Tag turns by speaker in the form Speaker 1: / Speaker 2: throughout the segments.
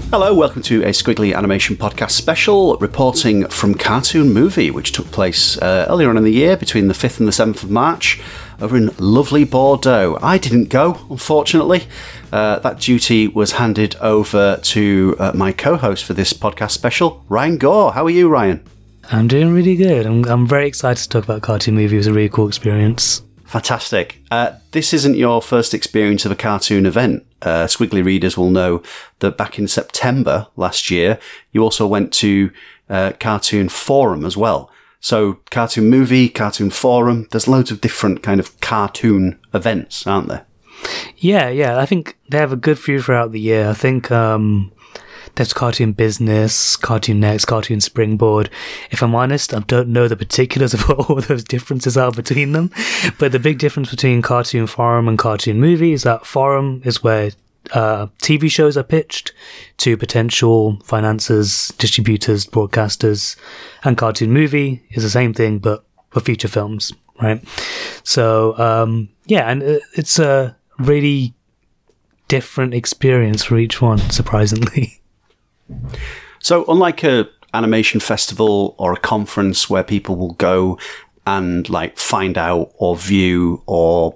Speaker 1: Hello, welcome to a Squiggly Animation Podcast special, reporting from Cartoon Movie, which took place earlier on in the year, between the 5th and the 7th of March, over in lovely Bordeaux. I didn't go, unfortunately. That duty was handed over to my co-host for this podcast special, Ryan Gore. How are you, Ryan?
Speaker 2: I'm doing really good. I'm very excited to talk about Cartoon Movie. It was a really cool experience.
Speaker 1: Fantastic. This isn't your first experience of a cartoon event. Squiggly readers will know that back in September last year, you also went to Cartoon Forum as well. So Cartoon Movie, Cartoon Forum, there's loads of different kind of cartoon events, aren't there?
Speaker 2: Yeah. I think they have a good few throughout the year. I think there's Cartoon Business, Cartoon Next, Cartoon Springboard. If I'm honest, I don't know the particulars of what all those differences are between them. But the big difference between Cartoon Forum and Cartoon Movie is that Forum is where TV shows are pitched to potential financiers, distributors, broadcasters. And Cartoon Movie is the same thing, but for feature films, right? So, and it's a really different experience for each one, surprisingly.
Speaker 1: So unlike a animation festival or a conference where people will go and like find out or view or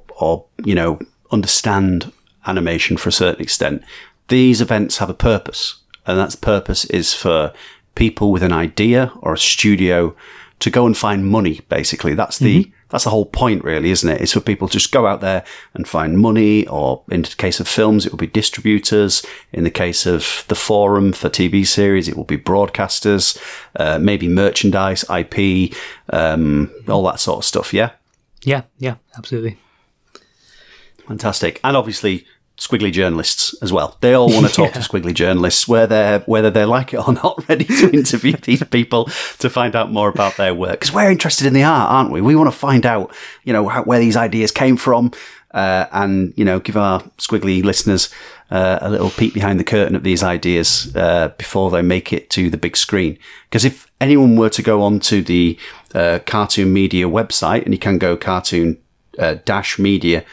Speaker 1: understand animation for a certain extent, these events have a purpose, and that purpose is for people with an idea or a studio to go and find money. Basically, that's the whole point, really, isn't it? It's for people to just go out there and find money, or in the case of films, it will be distributors. In the case of the forum for TV series, it will be broadcasters, maybe merchandise, IP, all that sort of stuff, yeah?
Speaker 2: Yeah, absolutely.
Speaker 1: Fantastic. And obviously, squiggly journalists as well. They all want to talk to squiggly journalists, whether they like it or not, ready to interview these people to find out more about their work. Because we're interested in the art, aren't we? We want to find out, where these ideas came from, and, give our squiggly listeners a little peek behind the curtain of these ideas before they make it to the big screen. Because if anyone were to go onto the Cartoon Media website, and you can go cartoon-media.eu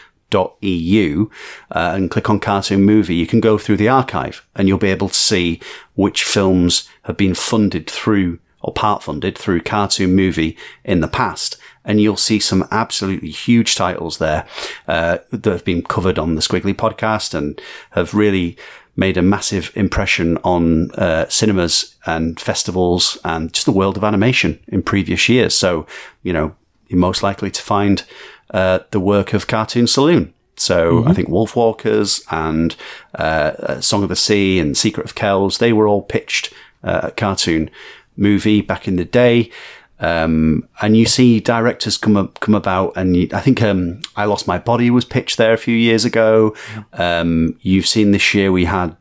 Speaker 1: and click on Cartoon Movie, you can go through the archive and you'll be able to see which films have been funded through or part funded through Cartoon Movie in the past. And you'll see some absolutely huge titles there that have been covered on the Squiggly podcast and have really made a massive impression on cinemas and festivals and just the world of animation in previous years. So, you're most likely to find the work of Cartoon Saloon. So I think Wolfwalkers and Song of the Sea and Secret of Kells, they were all pitched at Cartoon Movie back in the day. And you see directors come about, and I think I Lost My Body was pitched there a few years ago. You've seen this year we had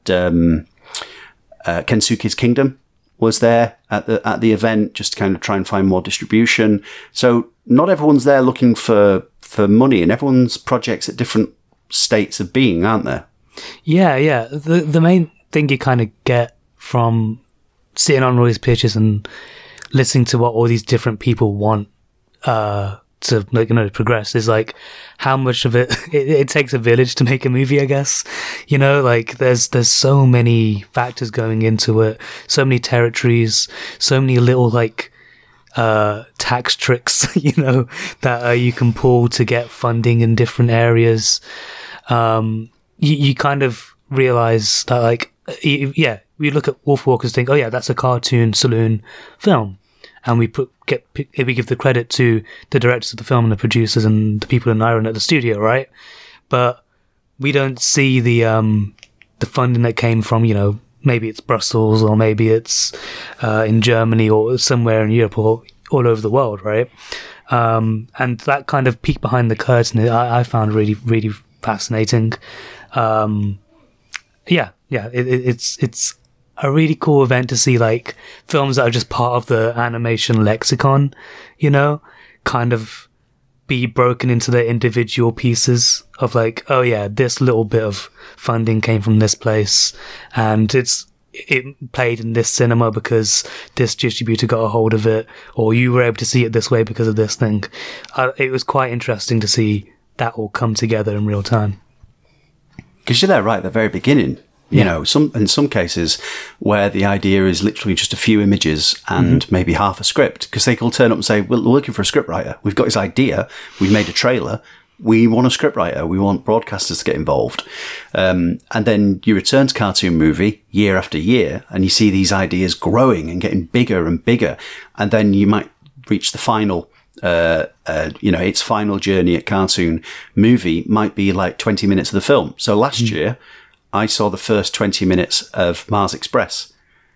Speaker 1: Kensuke's Kingdom was there at the event, just to kind of try and find more distribution. So not everyone's there looking for money, and everyone's projects at different states of being, aren't there? Yeah.
Speaker 2: The main thing you kind of get from sitting on all these pitches and listening to what all these different people want to progress is like how much of it takes a village to make a movie, I guess. There's so many factors going into it, so many territories, so many little tax tricks, that you can pull to get funding in different areas. You kind of realize that, we look at Wolfwalkers, think, oh yeah, that's a Cartoon Saloon film, and we give the credit to the directors of the film and the producers and the people in Ireland at the studio, right? But we don't see the funding that came from, maybe it's Brussels, or maybe it's in Germany or somewhere in Europe or all over the world, right? And that kind of peek behind the curtain, I found really, really fascinating. It's a really cool event to see films that are just part of the animation lexicon, kind of be broken into their individual pieces of this little bit of funding came from this place, and it played in this cinema because this distributor got a hold of it, or you were able to see it this way because of this thing. It was quite interesting to see that all come together in real time.
Speaker 1: Because you're there right at the very beginning. You know, in some cases where the idea is literally just a few images and maybe half a script, because they will turn up and say, well, we're looking for a scriptwriter. We've got this idea. We've made a trailer. We want a scriptwriter. We want broadcasters to get involved. And then you return to Cartoon Movie year after year and you see these ideas growing and getting bigger and bigger. And then you might reach the final, its final journey at Cartoon Movie might be like 20 minutes of the film. So last year, I saw the first 20 minutes of Mars Express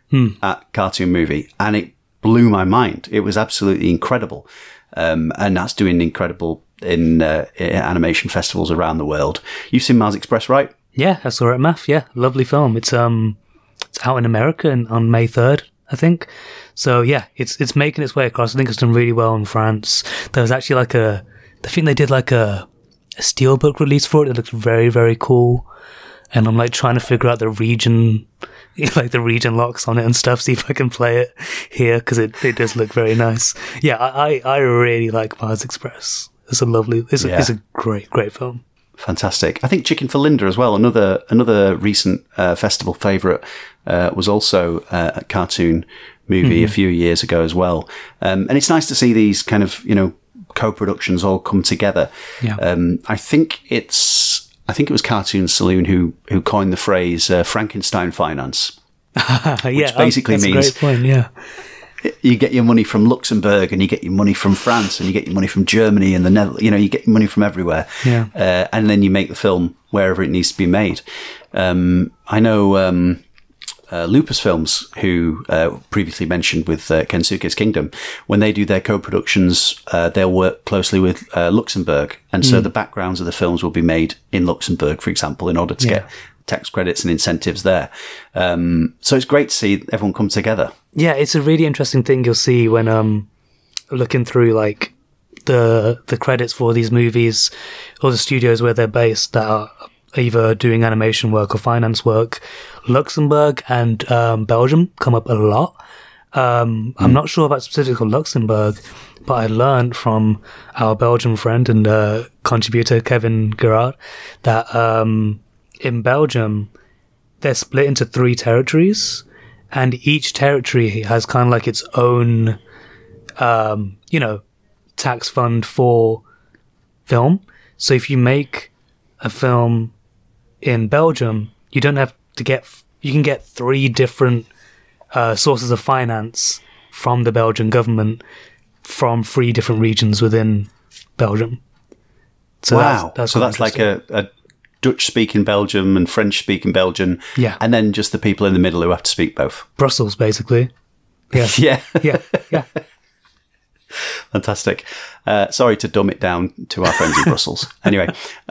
Speaker 1: at Cartoon Movie, and it blew my mind. It was absolutely incredible. And that's doing incredible in animation festivals around the world. You've seen Mars Express, right?
Speaker 2: Yeah, I saw it at MAF. Yeah, lovely film. It's out in America on May 3rd, I think. So yeah, it's making its way across. I think it's done really well in France. There was actually I think they did like a steelbook release for it. It looks very, very cool. And I'm like trying to figure out the region locks on it and stuff, see if I can play it here, because it does look very nice. Yeah, I really like Mars Express. It's a great film.
Speaker 1: Fantastic. I think Chicken for Linda as well. Another recent festival favourite was also at Cartoon Movie a few years ago as well. And it's nice to see these kind of, co-productions all come together.
Speaker 2: Yeah.
Speaker 1: I think it was Cartoon Saloon who coined the phrase Frankenstein finance.
Speaker 2: Which
Speaker 1: basically
Speaker 2: that's
Speaker 1: means
Speaker 2: a great point, yeah.
Speaker 1: You get your money from Luxembourg and you get your money from France and you get your money from Germany and the Netherlands. You get your money from everywhere.
Speaker 2: Yeah.
Speaker 1: And then you make the film wherever it needs to be made. I know Lupus Films, who previously mentioned with Kensuke's Kingdom, when they do their co-productions, they'll work closely with Luxembourg. And so the backgrounds of the films will be made in Luxembourg, for example, in order to get tax credits and incentives there. So it's great to see everyone come together.
Speaker 2: Yeah, it's a really interesting thing you'll see when looking through like the credits for these movies or the studios where they're based that are either doing animation work or finance work. Luxembourg and Belgium come up a lot. I'm not sure about specifically Luxembourg, but I learned from our Belgian friend and contributor Kevin Gerard that in Belgium they're split into 3 territories, and each territory has kind of like its own tax fund for film. So if you make a film in Belgium, you don't have to you can get 3 different sources of finance from the Belgian government from 3 different regions within Belgium. So
Speaker 1: wow. That's like a Dutch-speaking Belgium and French-speaking Belgium.
Speaker 2: Yeah.
Speaker 1: And then just the people in the middle who have to speak both.
Speaker 2: Brussels, basically. Yeah. yeah.
Speaker 1: Fantastic. Sorry to dumb it down to our friends in Brussels. Anyway,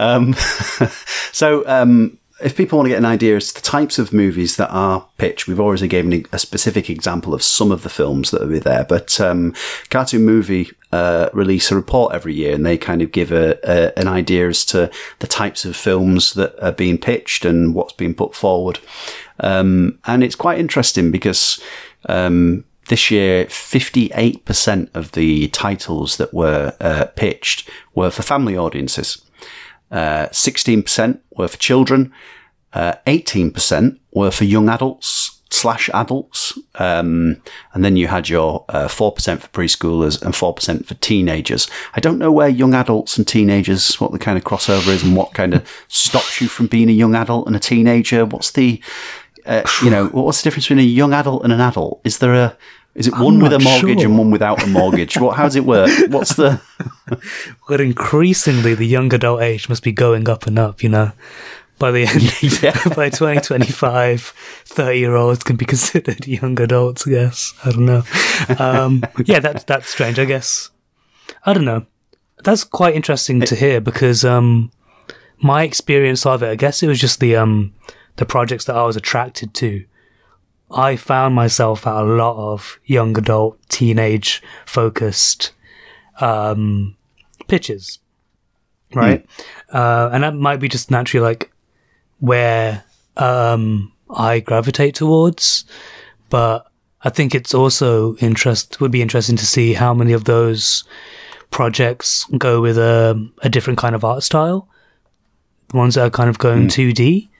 Speaker 1: if people want to get an idea as to the types of movies that are pitched, we've already given a specific example of some of the films that will be there, but Cartoon Movie release a report every year, and they kind of give an idea as to the types of films that are being pitched and what's being put forward. And it's quite interesting because this year, 58% of the titles that were pitched were for family audiences. 16% were for children. 18% were for young adults / adults. And then you had your 4% for preschoolers and 4% for teenagers. I don't know where young adults and teenagers, what the kind of crossover is and what kind of stops you from being a young adult and a teenager. What's the, what's the difference between a young adult and an adult? Is it one with a mortgage and one without a mortgage? How does it work? What's the...
Speaker 2: But increasingly, the young adult age must be going up and up, By the end, by 2025, 30-year-olds can be considered young adults, I guess. I don't know. That's strange, I guess. I don't know. That's quite interesting to hear because my experience of it, I guess it was just the projects that I was attracted to. I found myself at a lot of young adult, teenage focused pitches, right? And that might be just naturally like where I gravitate towards, but I think it's also would be interesting to see how many of those projects go with a different kind of art style, the ones that are kind of going 2D.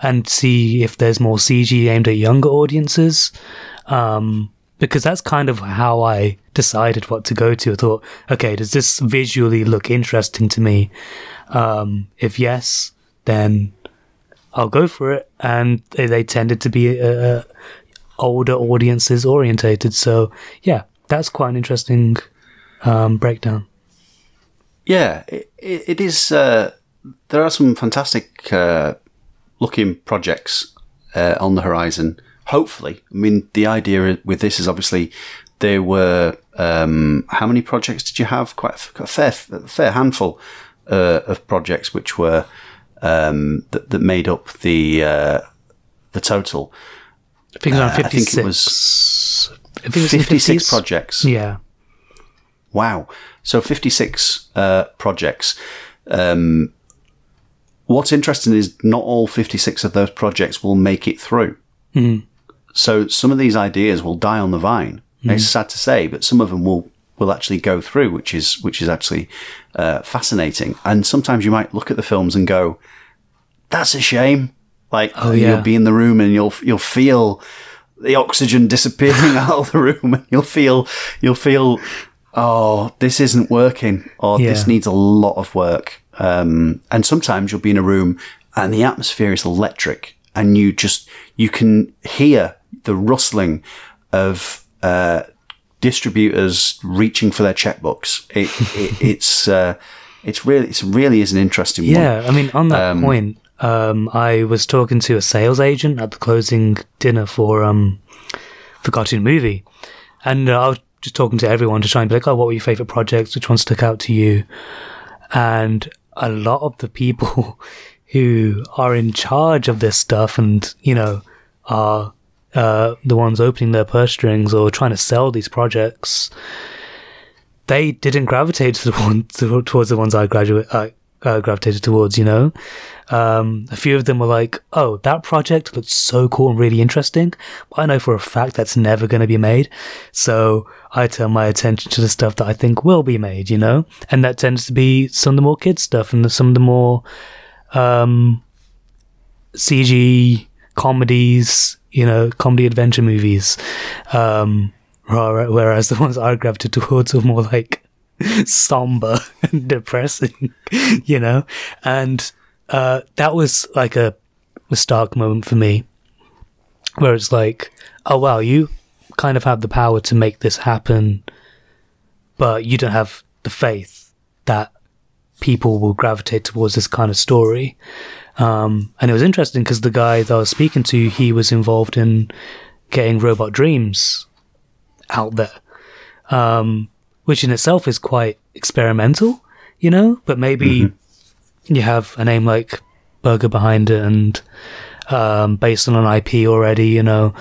Speaker 2: and see if there's more CG aimed at younger audiences. Because that's kind of how I decided what to go to. I thought, okay, does this visually look interesting to me? If yes, then I'll go for it. And they tended to be older audiences orientated. So yeah, that's quite an interesting breakdown.
Speaker 1: Yeah, it is. There are some fantastic looking projects on the horizon. Hopefully, I mean, the idea with this is obviously there were how many projects did you have? Quite a fair handful of projects which were that made up the total.
Speaker 2: I think it was around 56.
Speaker 1: I think it was 56 projects.
Speaker 2: Yeah.
Speaker 1: Wow. So 56 projects. What's interesting is not all 56 of those projects will make it through.
Speaker 2: Mm.
Speaker 1: So some of these ideas will die on the vine. It's sad to say, but some of them will actually go through, which is actually fascinating. And sometimes you might look at the films and go, "That's a shame." Like you'll be in the room and you'll feel the oxygen disappearing out of the room, and you'll feel, oh, this isn't working, or this needs a lot of work. And sometimes you'll be in a room and the atmosphere is electric, and you can hear the rustling of distributors reaching for their checkbooks. It really is an interesting one.
Speaker 2: Yeah, I mean, on that point, I was talking to a sales agent at the closing dinner for Cartoon Movie, and I was just talking to everyone to try and be like, "Oh, what were your favorite projects? Which ones stuck out to you?" And a lot of the people who are in charge of this stuff, and are the ones opening their purse strings or trying to sell these projects, they didn't gravitate towards the ones I gravitated towards. A few of them were like, "Oh, that project looks so cool and really interesting, but I know for a fact that's never going to be made, so I turn my attention to the stuff that I think will be made." And that tends to be some of the more kids stuff and some of the more CG comedies, comedy adventure movies, whereas the ones I gravitated towards were more like somber and depressing, and that was like a stark moment for me, where it's like, oh wow, you kind of have the power to make this happen, but you don't have the faith that people will gravitate towards this kind of story. And it was interesting because the guy that I was speaking to, he was involved in getting Robot Dreams out there, which in itself is quite experimental, but maybe you have a name like Burger behind it, and based on an IP already,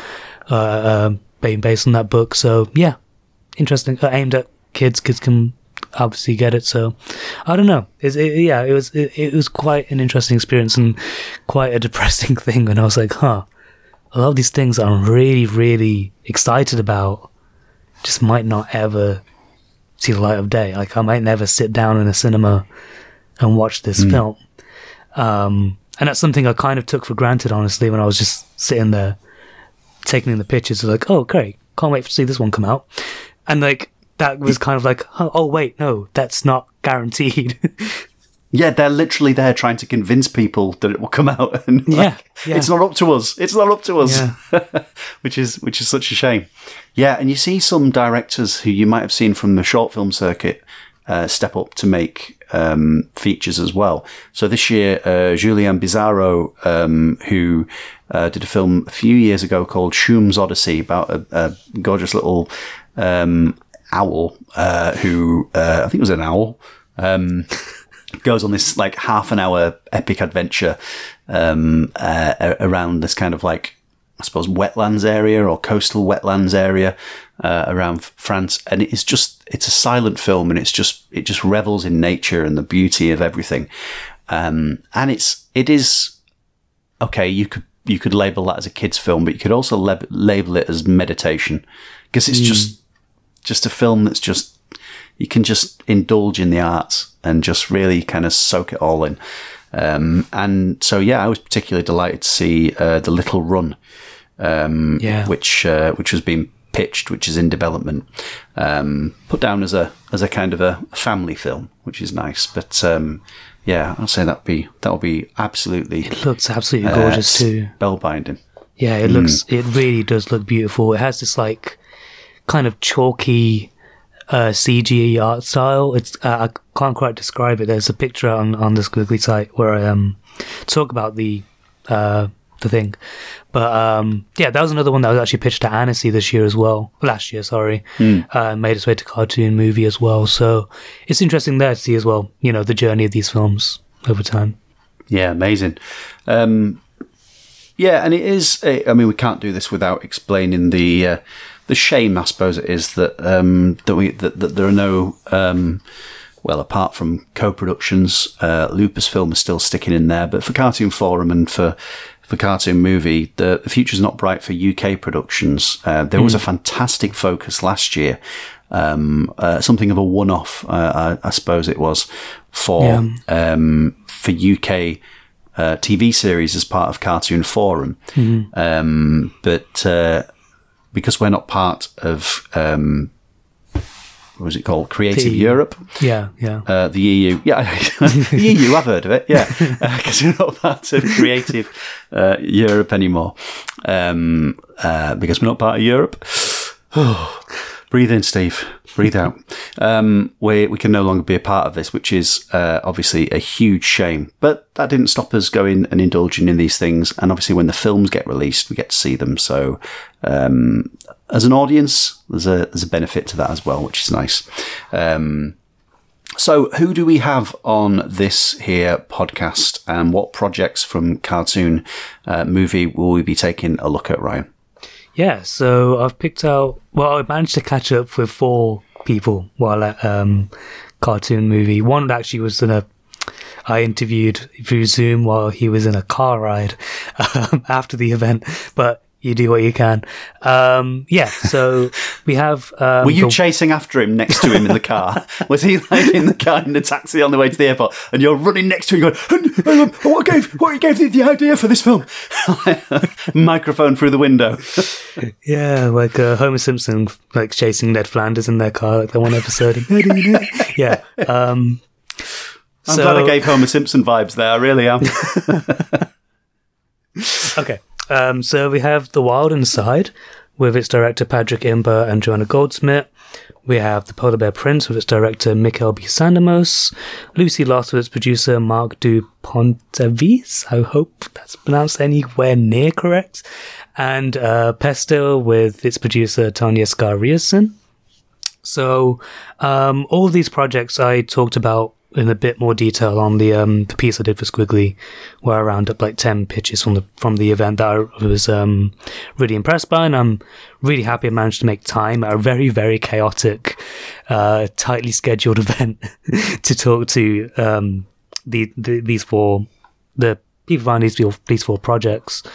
Speaker 2: based on that book. So yeah, interesting. Aimed at kids. Kids can obviously get it. So I don't know. It was quite an interesting experience and quite a depressing thing. And I was like, a lot of these things I'm really, really excited about just might not ever see the light of day. Like I might never sit down in a cinema and watch this film. And that's something I kind of took for granted, honestly, when I was just sitting there taking in the pictures. Like, oh, great. Can't wait to see this one come out. And like, that was kind of like, oh wait, no, that's not guaranteed.
Speaker 1: Yeah, they're literally there trying to convince people that it will come out, and it's not up to us. It's not up to us, which is such a shame. Yeah, and you see some directors who you might have seen from the short film circuit step up to make features as well. So this year, Julian Bizarro, who did a film a few years ago called Shum's Odyssey about a gorgeous little owl who I think it was an owl. Goes on this like half an hour epic adventure around this kind of like, I suppose, wetlands area or coastal wetlands area around France, and it's a silent film, and it just revels in nature and the beauty of everything, and it is okay. You could label that as a kids film, but you could also label it as meditation, because it's just a film that's just, you can just indulge in the arts and just really kind of soak it all in. And so, I was particularly delighted to see The Little Run, which was being pitched, which is in development, put down as a kind of a family film, which is nice. But I'll say that'll be absolutely.
Speaker 2: It looks absolutely gorgeous too.
Speaker 1: Spellbinding.
Speaker 2: Yeah, it looks. It really does look beautiful. It has this like kind of chalky CG art style. It's I can't quite describe it. There's a picture on the Squiggly site where I talk about the thing. But that was another one that was actually pitched at Annecy last year, sorry. Made its way to Cartoon Movie as well. So it's interesting there to see as well, the journey of these films over time.
Speaker 1: Yeah, amazing. And it is, we can't do this without explaining the shame, I suppose it is, that that there are no, apart from co-productions, Lucasfilm is still sticking in there, but for Cartoon Forum and for Cartoon Movie, the future's not bright for UK productions. There was a fantastic focus last year, something of a one-off, I suppose it was, for UK TV series as part of Cartoon Forum. But because we're not part of what was it called? Creative Europe.
Speaker 2: The
Speaker 1: EU. The EU, I've heard of it, because we're not part of Creative Europe anymore. Because we're not part of Europe. Breathe in, Steve. Breathe out. We can no longer be a part of this, which is obviously a huge shame. But that didn't stop us going and indulging in these things. And obviously when the films get released, we get to see them. So as an audience, there's a benefit to that as well, which is nice. So who do we have on this here podcast, and what projects from Cartoon Movie will we be taking a look at, Ryan?
Speaker 2: Yeah, so I've picked out... Well, I managed to catch up with 4 people while at Cartoon Movie. One actually was I interviewed through Zoom while he was in a car ride after the event, but you do what you can. So we have...
Speaker 1: Were you chasing after him, next to him in the car? Was he like in the car in the taxi on the way to the airport, and you're running next to him going, what gave you the idea for this film? Microphone through the window.
Speaker 2: Yeah, like Homer Simpson like chasing Ned Flanders in their car, like that one episode. Yeah.
Speaker 1: I'm glad I gave Homer Simpson vibes there, I really am.
Speaker 2: Okay. So we have The Wild Inside with its director Patrick Imber and Joanna Goldsmith. We have The Polar Bear Prince with its director Michael B. Sandamos. Lucy Lost with its producer Marc Dupontelvize. I hope that's pronounced anywhere near correct. And Pesto with its producer Tanya Skariason. So all of these projects I talked about in a bit more detail on the piece I did for Squiggly, where I round up like 10 pitches from the event that I was really impressed by, and I'm really happy I managed to make time at a very, very chaotic, tightly scheduled event to talk to the people behind these 4 projects.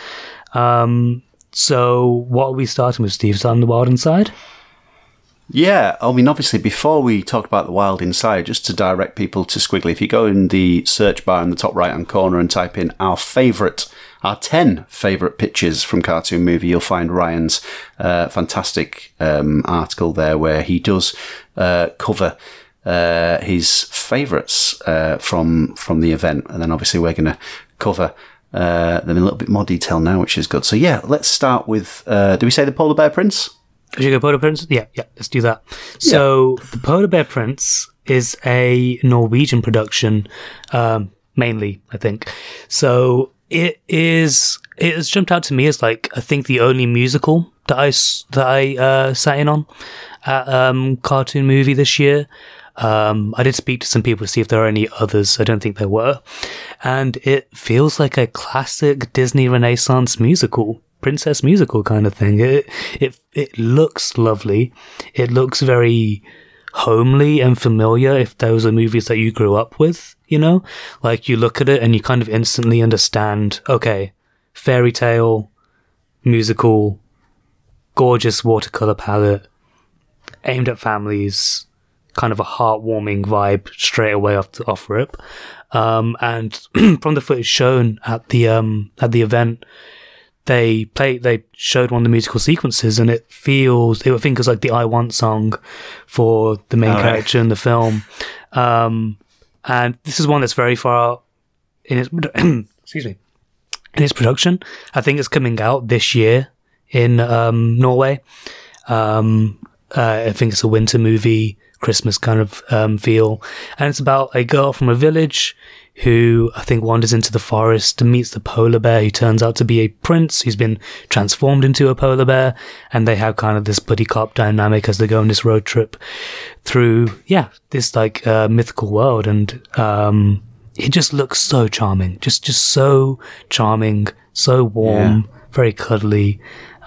Speaker 2: So what are we starting with, Steve? Starting The Wild Inside?
Speaker 1: Yeah, I mean, obviously, before we talk about The Wild Inside, just to direct people to Squiggly, if you go in the search bar in the top right-hand corner and type in our 10 favourite pictures from Cartoon Movie, you'll find Ryan's fantastic article there where he does cover his favourites from the event. And then obviously we're going to cover them in a little bit more detail now, which is good. So yeah, let's start with, do we say The Polar Bear Prince?
Speaker 2: Should we go Polar Prince? Yeah, let's do that. So, The Polar Bear Prince is a Norwegian production, mainly, I think. So, it has jumped out to me as like, I think the only musical that I sat in on at Cartoon Movie this year. I did speak to some people to see if there are any others. I don't think there were. And it feels like a classic Disney Renaissance musical. Princess musical kind of thing. It looks lovely. It looks very homely and familiar if those are movies that you grew up with, Like you look at it and you kind of instantly understand, okay, fairy tale, musical, gorgeous watercolor palette, aimed at families, kind of a heartwarming vibe straight away off rip. And from the footage shown at the event, they showed one of the musical sequences, and I think it was like the "I Want" song for the main character in the film. And this is one that's very far in its in its production. I think it's coming out this year in Norway. I think it's a winter movie, Christmas kind of feel, and it's about a girl from a village who I think wanders into the forest and meets the polar bear, who turns out to be a prince who's been transformed into a polar bear, and they have kind of this buddy cop dynamic as they go on this road trip through this like mythical world, and it just looks so charming, just so charming, so warm, very cuddly.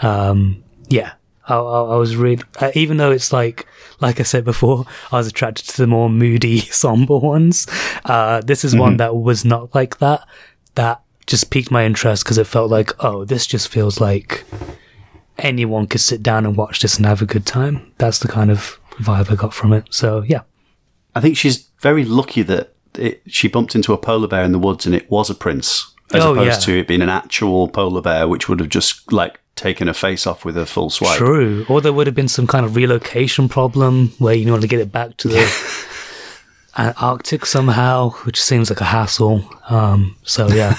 Speaker 2: I was really, even though it's like I said before, I was attracted to the more moody, somber ones. This is one that was not like that. That just piqued my interest because it felt like, oh, this just feels like anyone could sit down and watch this and have a good time. That's the kind of vibe I got from it. So, yeah.
Speaker 1: I think she's very lucky that she bumped into a polar bear in the woods and it was a prince, as opposed to it being an actual polar bear, which would have just like taken her face off with a full swipe.
Speaker 2: True. Or there would have been some kind of relocation problem where you want to get it back to the Arctic somehow, which seems like a hassle. So yeah.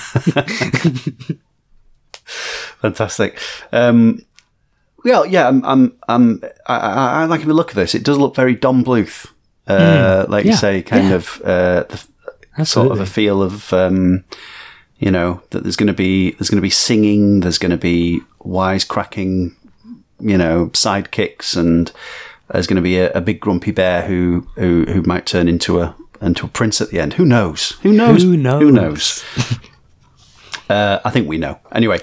Speaker 1: Fantastic. Well, yeah, I like the look of this. It does look very Don Bluth, like you say, kind of sort of a feel of, that there's going to be singing, there's going to be wisecracking, sidekicks, and there's going to be a big grumpy bear who might turn into a prince at the end. Who knows? I think we know. Anyway,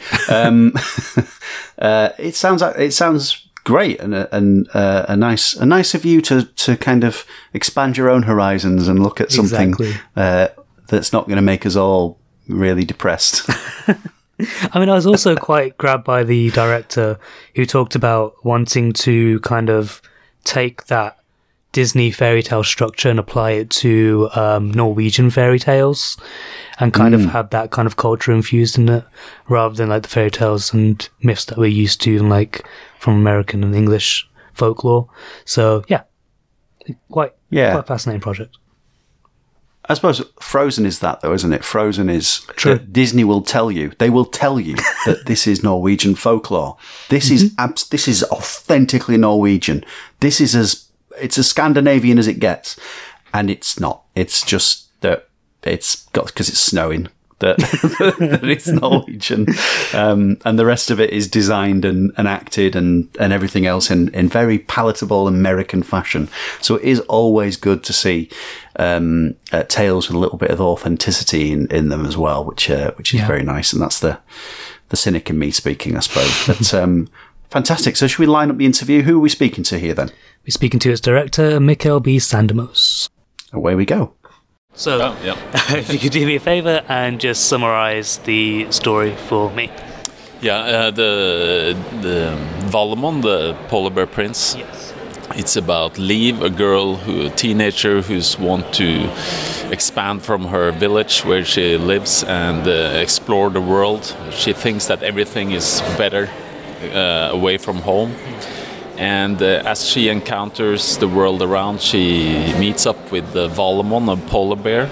Speaker 1: it sounds great and a nice of you to kind of expand your own horizons and look at something that's not going to make us all really depressed.
Speaker 2: I mean, I was also quite grabbed by the director who talked about wanting to kind of take that Disney fairy tale structure and apply it to Norwegian fairy tales and kind of have that kind of culture infused in it, rather than like the fairy tales and myths that we're used to, like from American and English folklore. So yeah, quite fascinating project.
Speaker 1: I suppose Frozen is that, though, isn't it? Frozen is
Speaker 2: true.
Speaker 1: Disney will tell you. They will tell you that this is Norwegian folklore. This is this is authentically Norwegian. This is it's as Scandinavian as it gets, and it's not. It's just that it's got because it's snowing that it's Norwegian, and the rest of it is designed and acted and everything else in very palatable American fashion. So it is always good to see tales with a little bit of authenticity in them as well, which is very nice. And that's the cynic in me speaking, I suppose. But fantastic. So should we line up the interview? Who are we speaking to here then?
Speaker 2: We're speaking to its director, Mikkel B. Sandemos.
Speaker 1: Away we go.
Speaker 2: So, if you could do me a favour and just summarise the story for me.
Speaker 3: Yeah, the Valemon, the polar bear prince.
Speaker 2: Yes.
Speaker 3: It's about Liv, a teenager who's want to expand from her village where she lives and explore the world. She thinks that everything is better away from home. And as she encounters the world around, she meets up with Valemon, a polar bear.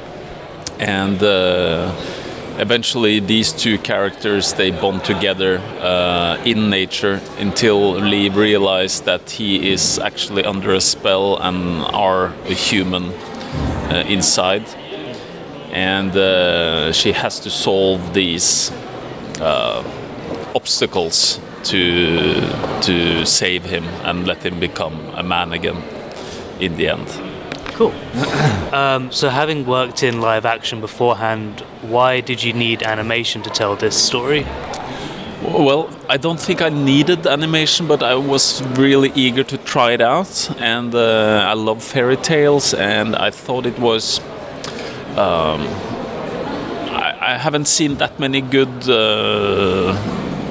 Speaker 3: And eventually these two characters, they bond together in nature until Liv realizes that he is actually under a spell and are a human inside. And she has to solve these obstacles to save him and let him become a man again in the end.
Speaker 2: Cool. So having worked in live action beforehand, why did you need animation to tell this story?
Speaker 3: Well, I don't think I needed animation, but I was really eager to try it out, and I love fairy tales, and I thought it was I haven't seen that many good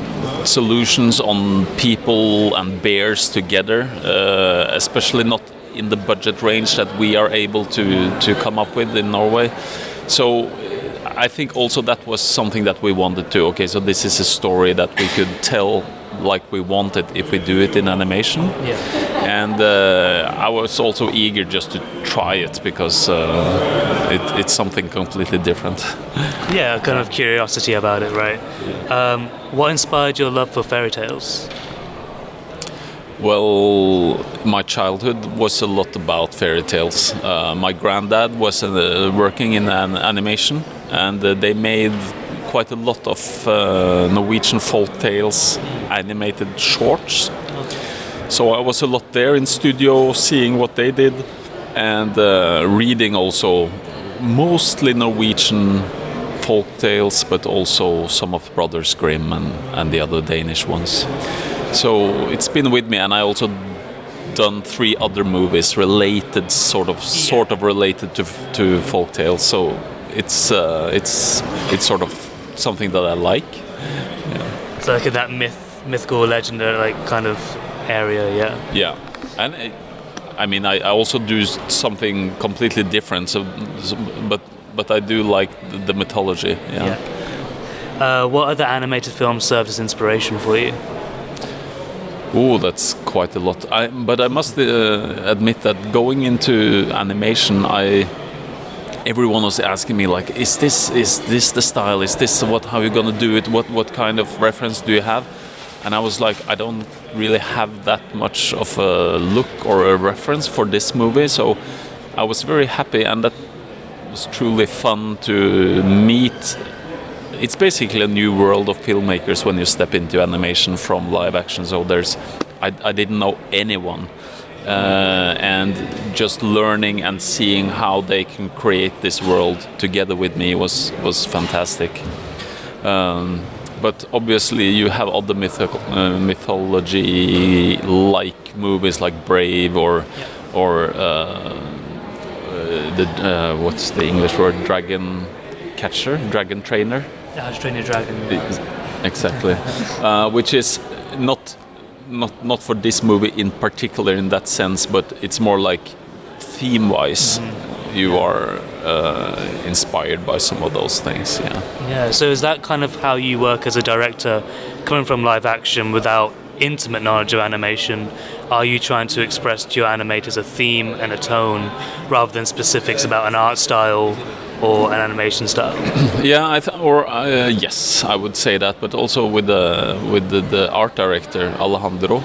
Speaker 3: solutions on people and bears together, especially not in the budget range that we are able to come up with in Norway. So I think also that was something that we wanted to. Okay, so this is a story that we could tell like we wanted if we do it in animation.
Speaker 2: Yeah.
Speaker 3: And I was also eager just to try it because it's something completely different.
Speaker 2: Yeah, kind of curiosity about it, right? What inspired your love for fairy tales?
Speaker 3: Well, my childhood was a lot about fairy tales. My granddad was working in animation, and they made quite a lot of Norwegian folk tales, animated shorts. So I was a lot there in studio, seeing what they did, and reading also mostly Norwegian folk tales, but also some of Brothers Grimm and the other Danish ones. So it's been with me, and I also done 3 other movies related, sort of related to folk tales. So it's sort of something that I like. Yeah.
Speaker 2: So like in that mythical, legendary, like kind of area, yeah.
Speaker 3: Yeah, and I mean I also do something completely different. But I do like the mythology. Yeah.
Speaker 2: What other animated films served as inspiration for you?
Speaker 3: Oh, that's quite a lot. But I must admit that going into animation, everyone was asking me like, is this the style? Is this how you're gonna do it? What kind of reference do you have? And I was like, I don't really have that much of a look or a reference for this movie. So I was very happy, and that was truly fun to meet. It's basically a new world of filmmakers when you step into animation from live action. So I didn't know anyone, and just learning and seeing how they can create this world together with me was fantastic. But obviously you have other mythology-like movies like Brave or what's the English word? Dragon Trainer.
Speaker 2: How to Train Your Dragon.
Speaker 3: Exactly, which is not for this movie in particular in that sense, but it's more like theme-wise. You are inspired by some of those things.
Speaker 2: Yeah. So is that kind of how you work as a director, coming from live action without intimate knowledge of animation? Are you trying to express to your animators a theme and a tone rather than specifics about an art style or an animation style?
Speaker 3: Yeah, yes, I would say that. But also with the art director Alejandro,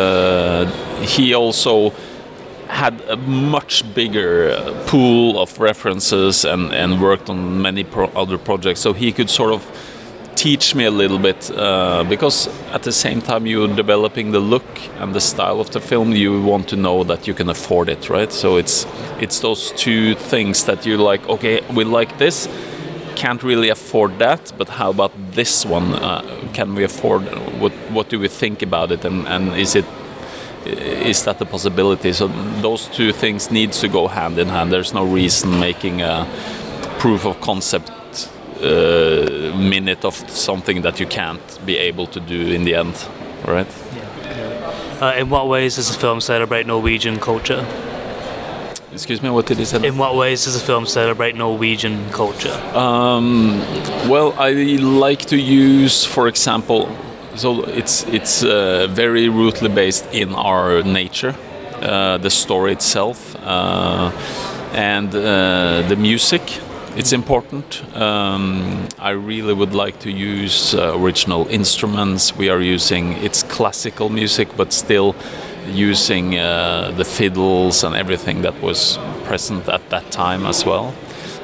Speaker 3: he also had a much bigger pool of references and worked on many other projects, so he could sort of teach me a little bit, because at the same time you're developing the look and the style of the film, you want to know that you can afford it, right? So it's those two things that you're like, okay, we like this, can't really afford that, but how about this one? Can we afford? What do we think about it? And is that a possibility? So those two things needs to go hand in hand. There's no reason making a proof of concept minute of something that you can't be able to do in the end, right?
Speaker 2: Yeah. In what ways does the film celebrate Norwegian culture?
Speaker 3: Excuse me, what did you say?
Speaker 2: In what ways does the film celebrate Norwegian culture?
Speaker 3: Well, I like to use, for example, so it's very rootly based in our nature, the story itself, and the music. It's important. I really would like to use original instruments. We are using, it's classical music, but still using the fiddles and everything that was present at that time as well.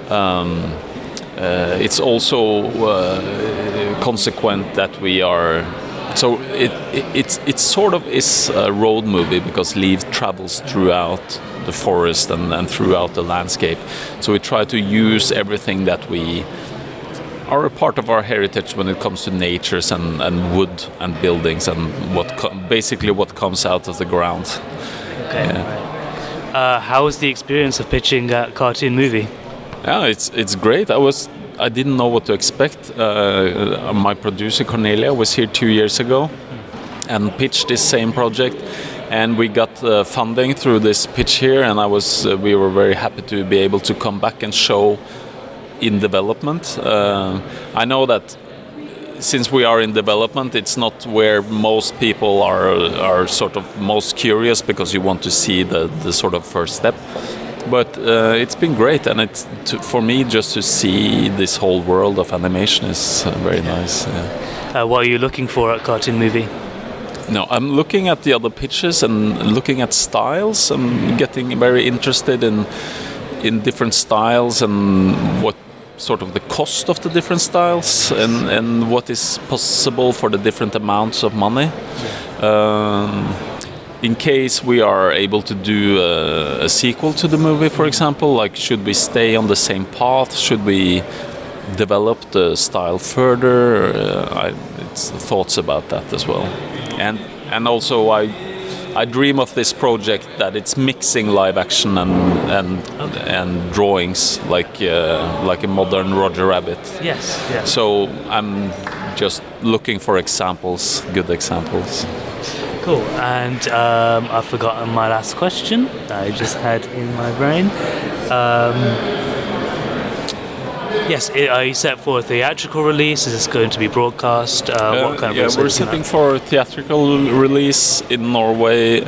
Speaker 3: It's also consequent that we are. So it sort of is a road movie because Liv travels throughout the forest and throughout the landscape. So we try to use everything that we are a part of our heritage when it comes to natures and wood and buildings and basically what comes out of the ground.
Speaker 2: Okay. Yeah. How was the experience of pitching a cartoon movie?
Speaker 3: Yeah, it's great. I didn't know what to expect. My producer Cornelia was here 2 years ago and pitched this same project, and we got funding through this pitch here, and we were very happy to be able to come back and show in development. I know that since we are in development, it's not where most people are sort of most curious, because you want to see the sort of first step. But it's been great, and for me, just to see this whole world of animation is very nice. Yeah.
Speaker 2: What are you looking for at Cartoon Movie?
Speaker 3: No, I'm looking at the other pitches and looking at styles. I'm getting very interested in different styles and what sort of the cost of the different styles and what is possible for the different amounts of money. In case we are able to do a sequel to the movie, for example, like should we stay on the same path? Should we develop the style further? It's thoughts about that as well. And also I dream of this project that it's mixing live action and drawings like a modern Roger Rabbit.
Speaker 2: Yes. Yeah.
Speaker 3: So I'm just looking for examples, good examples.
Speaker 2: Cool. And I've forgotten my last question that I just had in my brain. Yes, are you set for a theatrical release? Is this going to be broadcast? What kind of release?
Speaker 3: We're setting for a theatrical release in Norway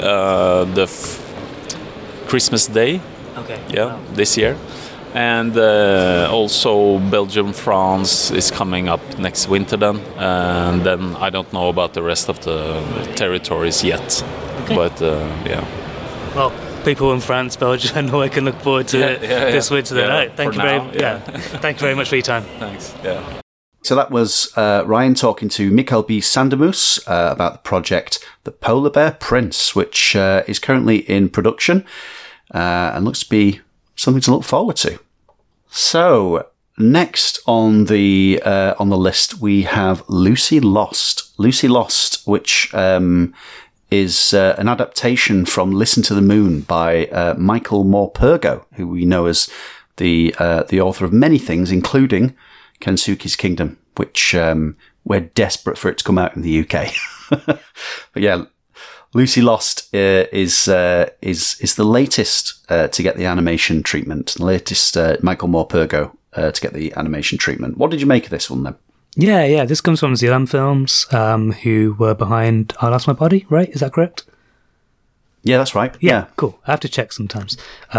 Speaker 3: Christmas Day.
Speaker 2: Okay.
Speaker 3: Yeah,
Speaker 2: wow.
Speaker 3: This year. And also Belgium, France is coming up next winter then. And then I don't know about the rest of the territories yet. Okay. But yeah.
Speaker 2: Well, people in France, Belgium, and Norway can look forward to it this winter. Then, right? Thank you Thank you very much for your time.
Speaker 3: Thanks. Yeah.
Speaker 1: So that was Ryan talking to Mikael B. Sandermoos about the project The Polar Bear Prince, which is currently in production and looks to be something to look forward to. So next on the list we have Lucy Lost. Lucy Lost, which is an adaptation from Listen to the Moon by Michael Morpurgo, who we know as the author of many things, including Kensuke's Kingdom, which we're desperate for it to come out in the UK. But yeah, Lucy Lost is the latest to get the animation treatment. The latest Michael Morpurgo to get the animation treatment. What did you make of this one then?
Speaker 2: Yeah. This comes from Zealand Films, who were behind I Lost My Body, right? Is that correct?
Speaker 1: Yeah, that's right. Yeah.
Speaker 2: Cool. I have to check sometimes.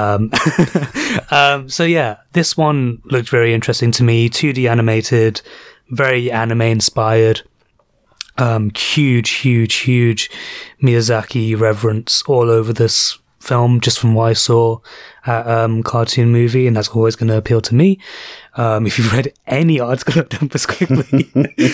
Speaker 2: So yeah, this one looked very interesting to me. 2D animated, very anime inspired. Huge Miyazaki reverence all over this film, just from what I saw at Cartoon Movie, and that's always going to appeal to me. If you've read any article I've done for Squiggly.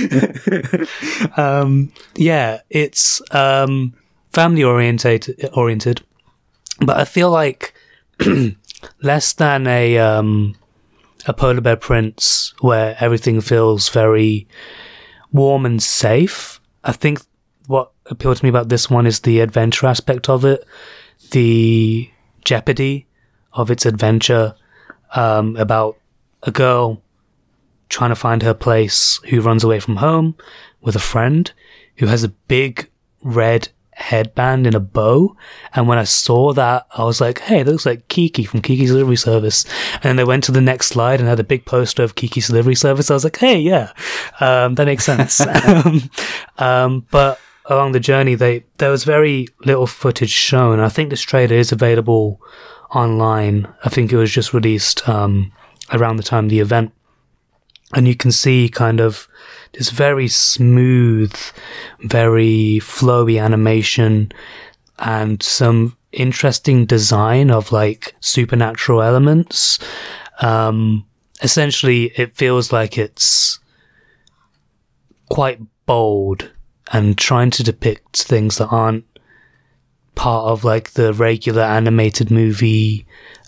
Speaker 2: It's family oriented, but I feel like less than a Polar Bear Prince, where everything feels very warm and safe. I think what appealed to me about this one is the adventure aspect of it, the jeopardy of its adventure, about a girl trying to find her place who runs away from home with a friend who has a big red headband and a bow. And when I saw that, I was like, hey, that looks like Kiki from Kiki's Delivery Service. And then they went to the next slide and had a big poster of Kiki's Delivery Service. I was like, hey, yeah, that makes sense. But along the journey, there was very little footage shown. I think this trailer is available online. I think it was just released around the time of the event. And you can see kind of this very smooth, very flowy animation and some interesting design of like supernatural elements. Essentially, it feels like it's quite bold and trying to depict things that aren't part of like the regular animated movie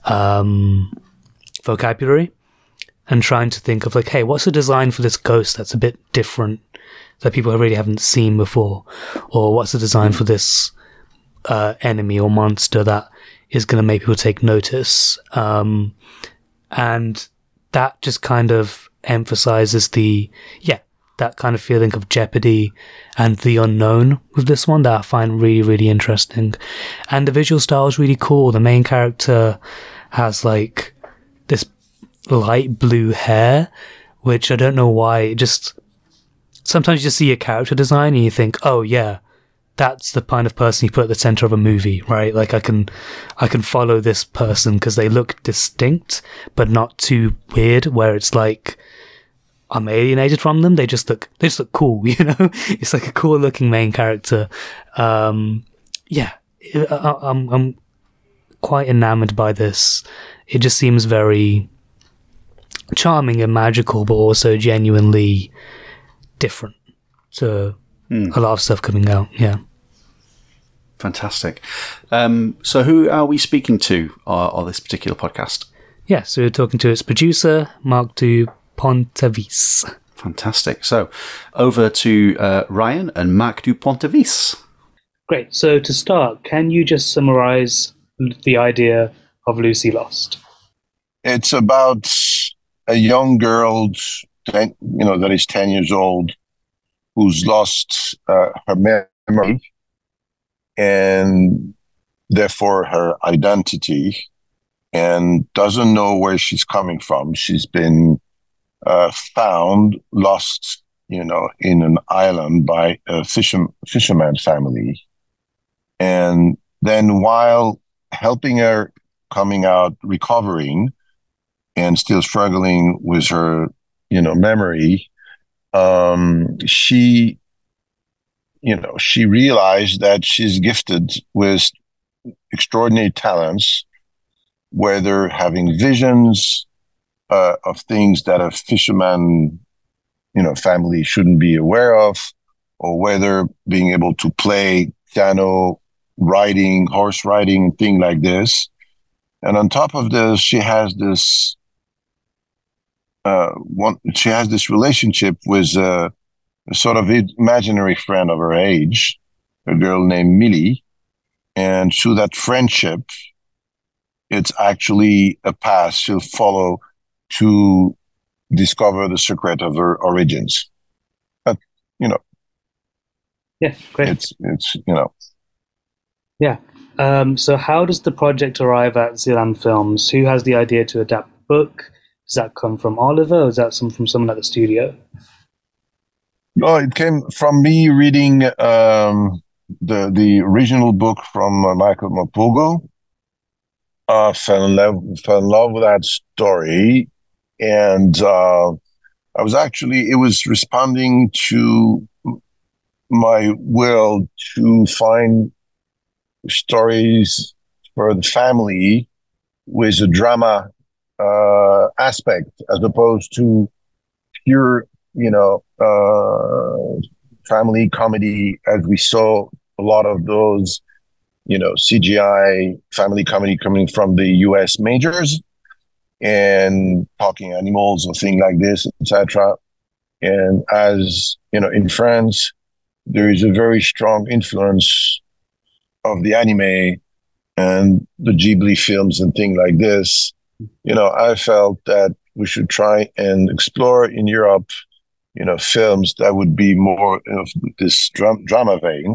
Speaker 2: vocabulary, and trying to think of like, hey, what's the design for this ghost that's a bit different that people really haven't seen before? Or what's the design for this enemy or monster that is going to make people take notice? And that just kind of emphasizes the that kind of feeling of jeopardy and the unknown with this one that I find really, really interesting. And the visual style is really cool. The main character has like this light blue hair, which I don't know why. Sometimes you just see a character design and you think, oh yeah, that's the kind of person you put at the center of a movie, right? Like I can follow this person because they look distinct, but not too weird where it's like I'm alienated from them. They just look cool, you know? It's like a cool looking main character. I'm quite enamored by this. It just seems very charming and magical, but also genuinely different to a lot of stuff coming out. Yeah.
Speaker 1: Fantastic. So who are we speaking to on this particular podcast?
Speaker 2: Yeah, so we're talking to its producer, Marc du Pontavis.
Speaker 1: Fantastic. So over to Ryan and Marc du Pontavis.
Speaker 2: Great. So to start, can you just summarize the idea of Lucy Lost?
Speaker 4: It's about a young girl, that is 10 years old, who's lost her memory and therefore her identity, and doesn't know where she's coming from. She's been found lost, in an island by a fisherman family. And then while helping her coming out, recovering, and still struggling with her, memory, she realized that she's gifted with extraordinary talents, whether having visions of things that a fisherman, family shouldn't be aware of, or whether being able to play piano, riding, horse riding, and things like this. And on top of this, she has this relationship with a sort of imaginary friend of her age, a girl named Millie. And through that friendship, it's actually a path she'll follow to discover the secret of her origins. But,
Speaker 2: Yeah, great.
Speaker 4: It's
Speaker 2: Yeah. So how does the project arrive at Zealand Films? Who has the idea to adapt the book? Does that come from Oliver, or is that from someone at the studio?
Speaker 4: No, it came from me reading the original book from Michael Morpurgo. Fell in love with that story, and it was responding to my will to find stories for the family with a drama aspect, as opposed to pure, family comedy, as we saw a lot of those, CGI family comedy coming from the US majors and Talking Animals or things like this, etc. And as in France, there is a very strong influence of the anime and the Ghibli films and things like this. I felt that we should try and explore in Europe, films that would be more of this drama vein.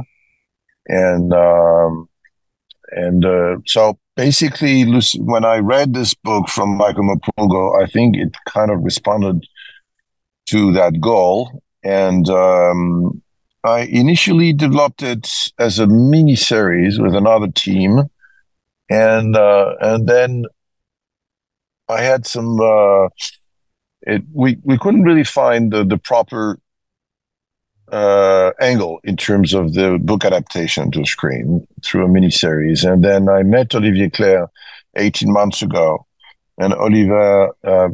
Speaker 4: So basically, when I read this book from Michael Morpurgo, I think it kind of responded to that goal. And I initially developed it as a mini series with another team, and then I had some. We couldn't really find the proper angle in terms of the book adaptation to screen through a miniseries. And then I met Olivier Claire 18 months ago, and Oliver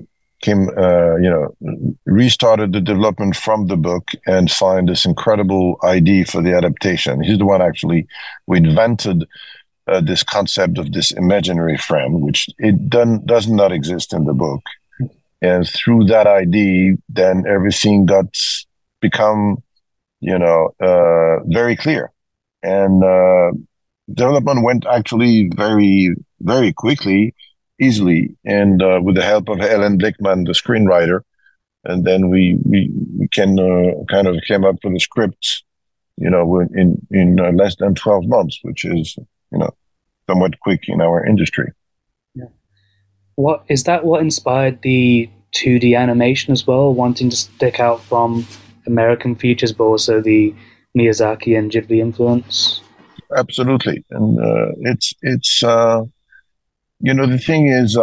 Speaker 4: restarted the development from the book and find this incredible idea for the adaptation. He's the one actually who invented this concept of this imaginary friend, which does not exist in the book. And through that idea, then everything become very clear. And development went actually very, very quickly, easily, and with the help of Helen Blickman, the screenwriter, and then we can kind of came up with a script, in less than 12 months, which is somewhat quick in our industry.
Speaker 2: Yeah. What is that? What inspired the 2D animation as well? Wanting to stick out from American features, but also the Miyazaki and Ghibli influence.
Speaker 4: Absolutely, and it's the thing is,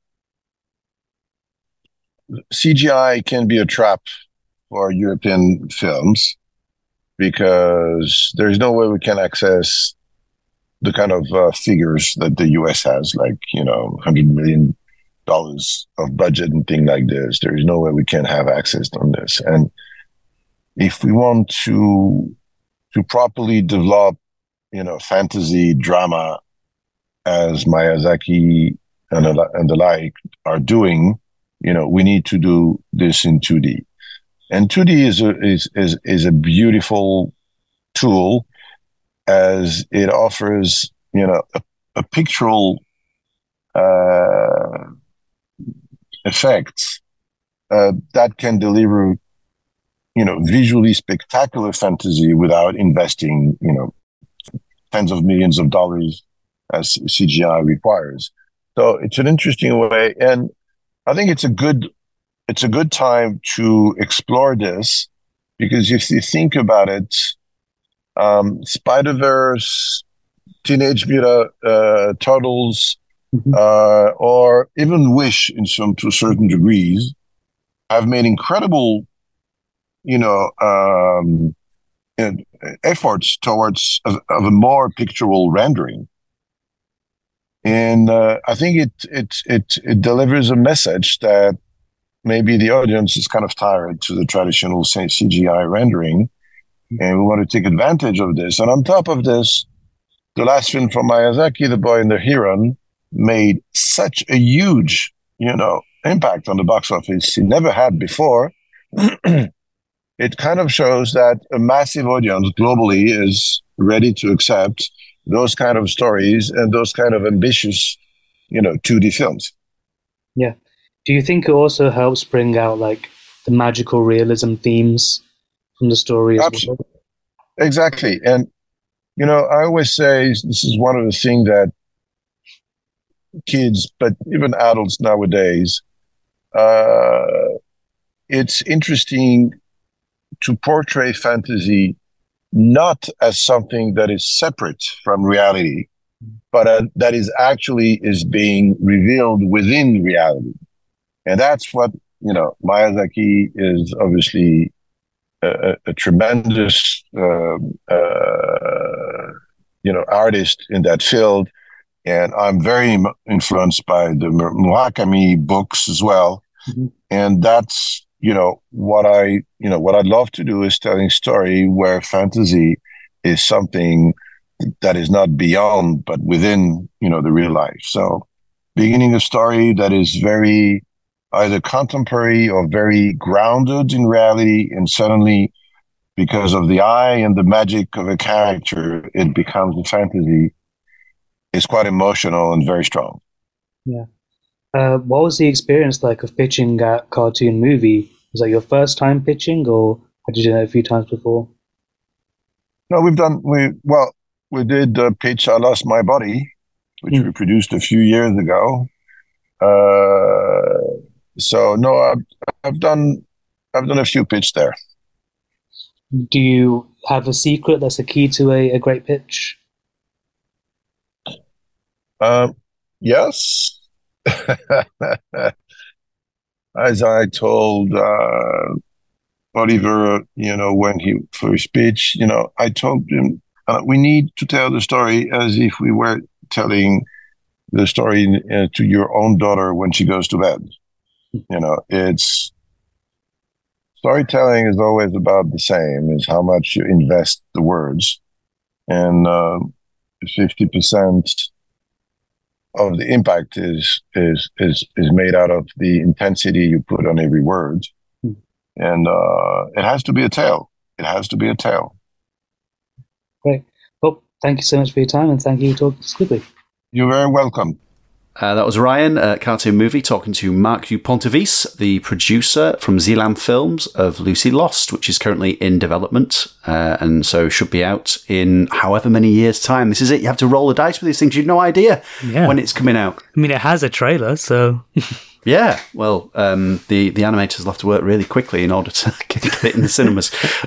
Speaker 4: CGI can be a trap for European films because there's no way we can access the kind of figures that the US has, like, $100 million of budget and things like this. There is no way we can have access on this. And if we want to properly develop, fantasy drama as Miyazaki and the like are doing, we need to do this in 2D. And 2D is a beautiful tool, as it offers, a pictorial effect that can deliver, visually spectacular fantasy without investing, tens of millions of dollars as CGI requires. So it's an interesting way, and I think it's a good time to explore this, because if you think about it, Spider-Verse, Teenage Mutant Turtles, or even Wish, to certain degrees, have made incredible, efforts towards of a more pictorial rendering. And I think it delivers a message that maybe the audience is kind of tired to the traditional, say, CGI rendering, and we want to take advantage of this. And on top of this, the last film from Miyazaki, The Boy and the Heron, made such a huge, impact on the box office it never had before. It kind of shows that a massive audience globally is ready to accept those kind of stories and those kind of ambitious, 2D films.
Speaker 2: Yeah. Do you think it also helps bring out like the magical realism themes from the story as well?
Speaker 4: Exactly. And, I always say this is one of the things that kids, but even adults nowadays, it's interesting to portray fantasy not as something that is separate from reality, but that is being revealed within reality. And that's what, Miyazaki is obviously a tremendous, artist in that field. And I'm very influenced by the Murakami books as well. Mm-hmm. And that's, what I'd love to do is telling a story where fantasy is something that is not beyond, but within, the real life. So beginning a story that is very either contemporary or very grounded in reality, and suddenly, because of the eye and the magic of a character, it becomes a fantasy, is quite emotional and very strong.
Speaker 2: Yeah. What was the experience like of pitching at Cartoon Movie? Was that your first time pitching, or had you done it a few times before?
Speaker 4: No, we did pitch I Lost My Body, which we produced a few years ago. So no, I've done a few pitches there.
Speaker 2: Do you have a secret that's a key to a great pitch?
Speaker 4: Yes. As I told Oliver, when he for his speech, I told him we need to tell the story as if we were telling the story to your own daughter when she goes to bed. It's storytelling is always about the same, is how much you invest the words, and 50% of the impact is made out of the intensity you put on every word, and it has to be a tale. It has to be a tale.
Speaker 2: Great. Well, thank you so much for your time, and thank you for talking to Squibbly.
Speaker 4: You're very welcome.
Speaker 1: That was Ryan at Cartoon Movie talking to Mark Dupontevis, the producer from Zealand Films of Lucy Lost, which is currently in development and so should be out in however many years' time. This is it. You have to roll the dice with these things. You've no idea when it's coming out.
Speaker 2: I mean, it has a trailer, so...
Speaker 1: Yeah, well, the animators will have to work really quickly in order to get it in the cinemas.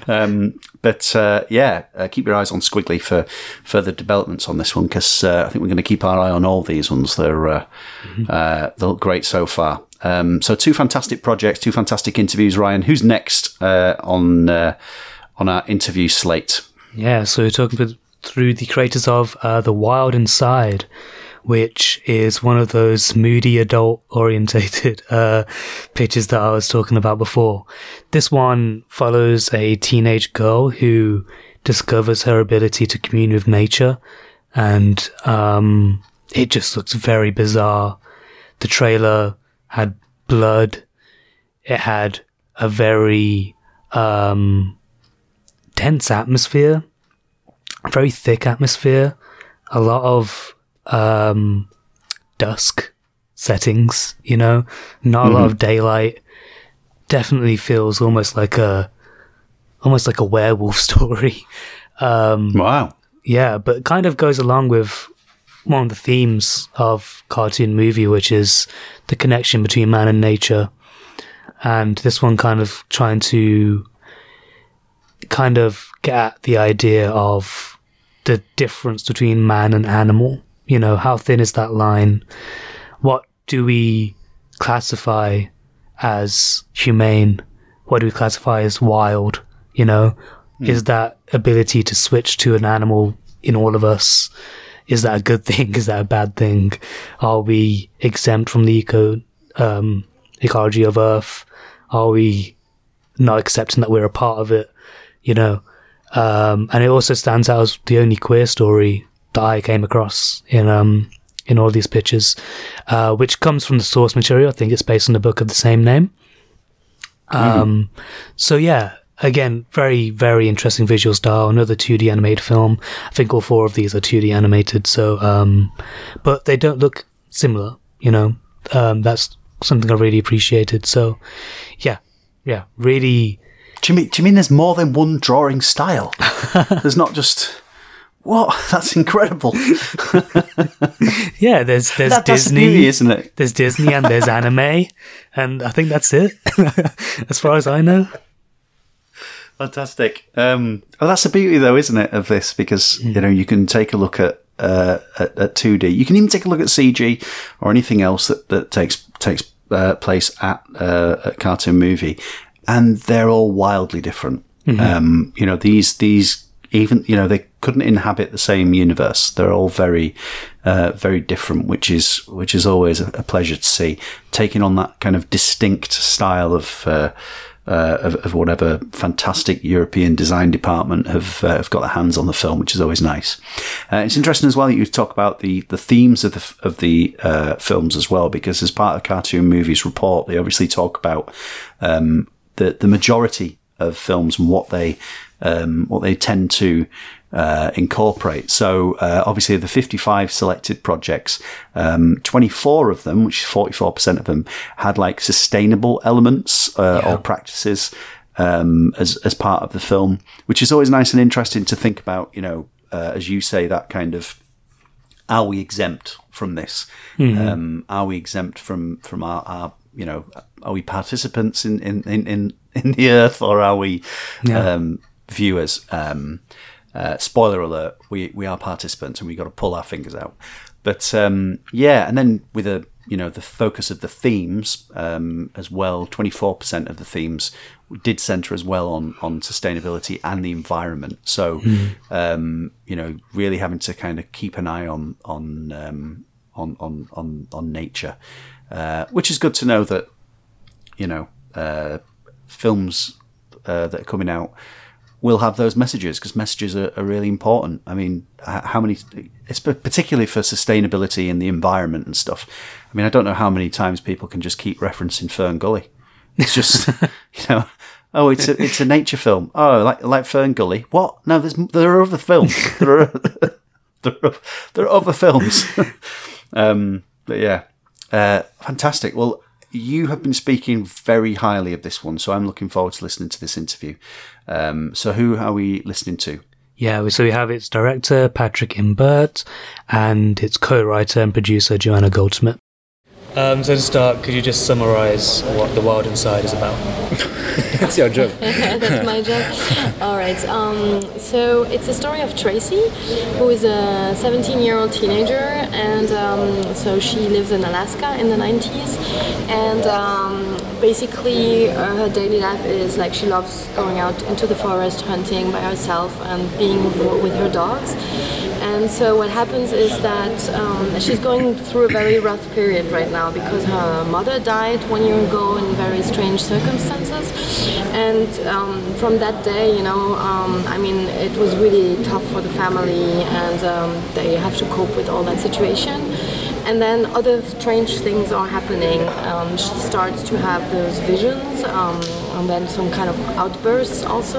Speaker 1: Keep your eyes on Squiggly for further developments on this one, because I think we're going to keep our eye on all these ones. They look great so far. So 2 fantastic projects, 2 fantastic interviews. Ryan, who's next on our interview slate?
Speaker 2: Yeah, so we're talking through the creators of The Wild Inside, which is one of those moody adult-orientated pitches that I was talking about before. This one follows a teenage girl who discovers her ability to commune with nature, and it just looks very bizarre. The trailer had blood. It had a very dense atmosphere, a very thick atmosphere, a lot of dusk settings, not a lot of daylight. Definitely feels almost like a werewolf story.
Speaker 1: Wow.
Speaker 2: Yeah, but it kind of goes along with one of the themes of Cartoon Movie, which is the connection between man and nature. And this one kind of trying to kind of get at the idea of the difference between man and animal. How thin is that line? What do we classify as humane? What do we classify as wild? Is that ability to switch to an animal in all of us? Is that a good thing? Is that a bad thing? Are we exempt from the ecology of Earth? Are we not accepting that we're a part of it? And it also stands out as the only queer story that I came across in all these pictures, which comes from the source material. I think it's based on the book of the same name. So yeah, again, very, very interesting visual style. Another 2D animated film. I think all 4 of these are 2D animated. So, but they don't look similar. That's something I really appreciated. So, yeah, really.
Speaker 1: Do you mean there's more than one drawing style? There's not just. What? That's incredible.
Speaker 2: Yeah, there's Disney,
Speaker 1: that's the beauty, isn't it?
Speaker 2: There's Disney and there's anime, and I think that's it, as far as I know.
Speaker 1: Fantastic. Well, that's the beauty, though, isn't it, of this? Because you can take a look at 2D. You can even take a look at CG or anything else that takes place at Cartoon Movie, and they're all wildly different. These even they couldn't inhabit the same universe. They're all very, very different, which is always a pleasure to see. Taking on that kind of distinct style of whatever fantastic European design department have got their hands on the film, which is always nice. It's interesting as well that you talk about the themes of the films as well, because as part of Cartoon Movies report, they obviously talk about the majority of films and what they tend to incorporate. So obviously the 55 selected projects, 24 of them, which is 44% of them, had like sustainable elements or practices as part of the film, which is always nice and interesting to think about, as you say, that kind of, are we exempt from this? Are we exempt from our are we participants in the earth, or are we viewers? Spoiler alert, we are participants, and we got to pull our fingers out. But and then with the focus of the themes as well, 24% of the themes did centre as well on sustainability and the environment. So really having to kind of keep an eye on nature, which is good to know that films that are coming out will have those messages, because messages are really important. I mean, how many, it's particularly for sustainability and the environment and stuff. I mean, I don't know how many times people can just keep referencing Fern Gully. It's just, oh, it's a nature film. Oh, like Fern Gully. What? No, there are other films. There are other films. But yeah, fantastic. Well, you have been speaking very highly of this one, so I'm looking forward to listening to this interview. So who are we listening to?
Speaker 2: Yeah, so we have its director, Patrick Imbert, and its co-writer and producer, Joanna Goldsmith. So to start, could you just summarise what The Wild Inside is about?
Speaker 5: That's your job.
Speaker 6: That's my job. All right. So it's a story of Tracy, who is a 17-year-old teenager, and so she lives in Alaska in the 90s, and basically her daily life is like she loves going out into the forest, hunting by herself, and being with her dogs. And so what happens is that she's going through a very rough period right now because her mother died 1 year ago in very strange circumstances. And from that day, I mean, it was really tough for the family, and they have to cope with all that situation. And then other strange things are happening. She starts to have those visions, and then some kind of outbursts also.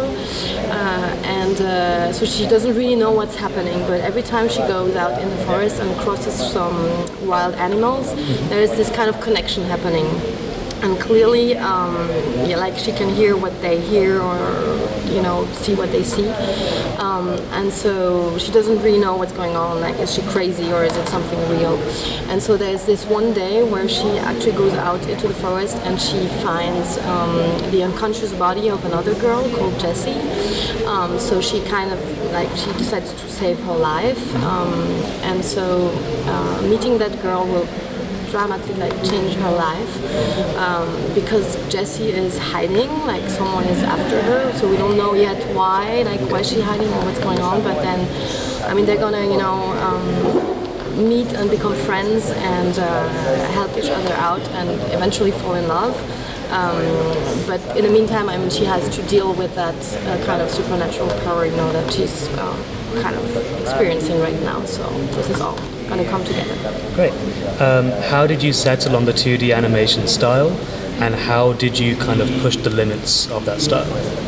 Speaker 6: So she doesn't really know what's happening, but every time she goes out in the forest and crosses some wild animals, there is this kind of connection happening. And clearly, like she can hear what they hear, or see what they see. And so she doesn't really know what's going on. Like, is she crazy or is it something real? And so there's this one day where she actually goes out into the forest and she finds the unconscious body of another girl called Jessie. So she kind of she decides to save her life. And so meeting that girl will dramatically change her life, because Jessie is hiding, like someone is after her, so we don't know yet why she's hiding or what's going on, but then, I mean, they're gonna, meet and become friends and help each other out and eventually fall in love. But in the meantime, I mean, she has to deal with that kind of supernatural power, that she's kind of experiencing right now, so this is all going to come together.
Speaker 2: Great. How did you settle on the 2D animation style, and how did you kind of push the limits of that style?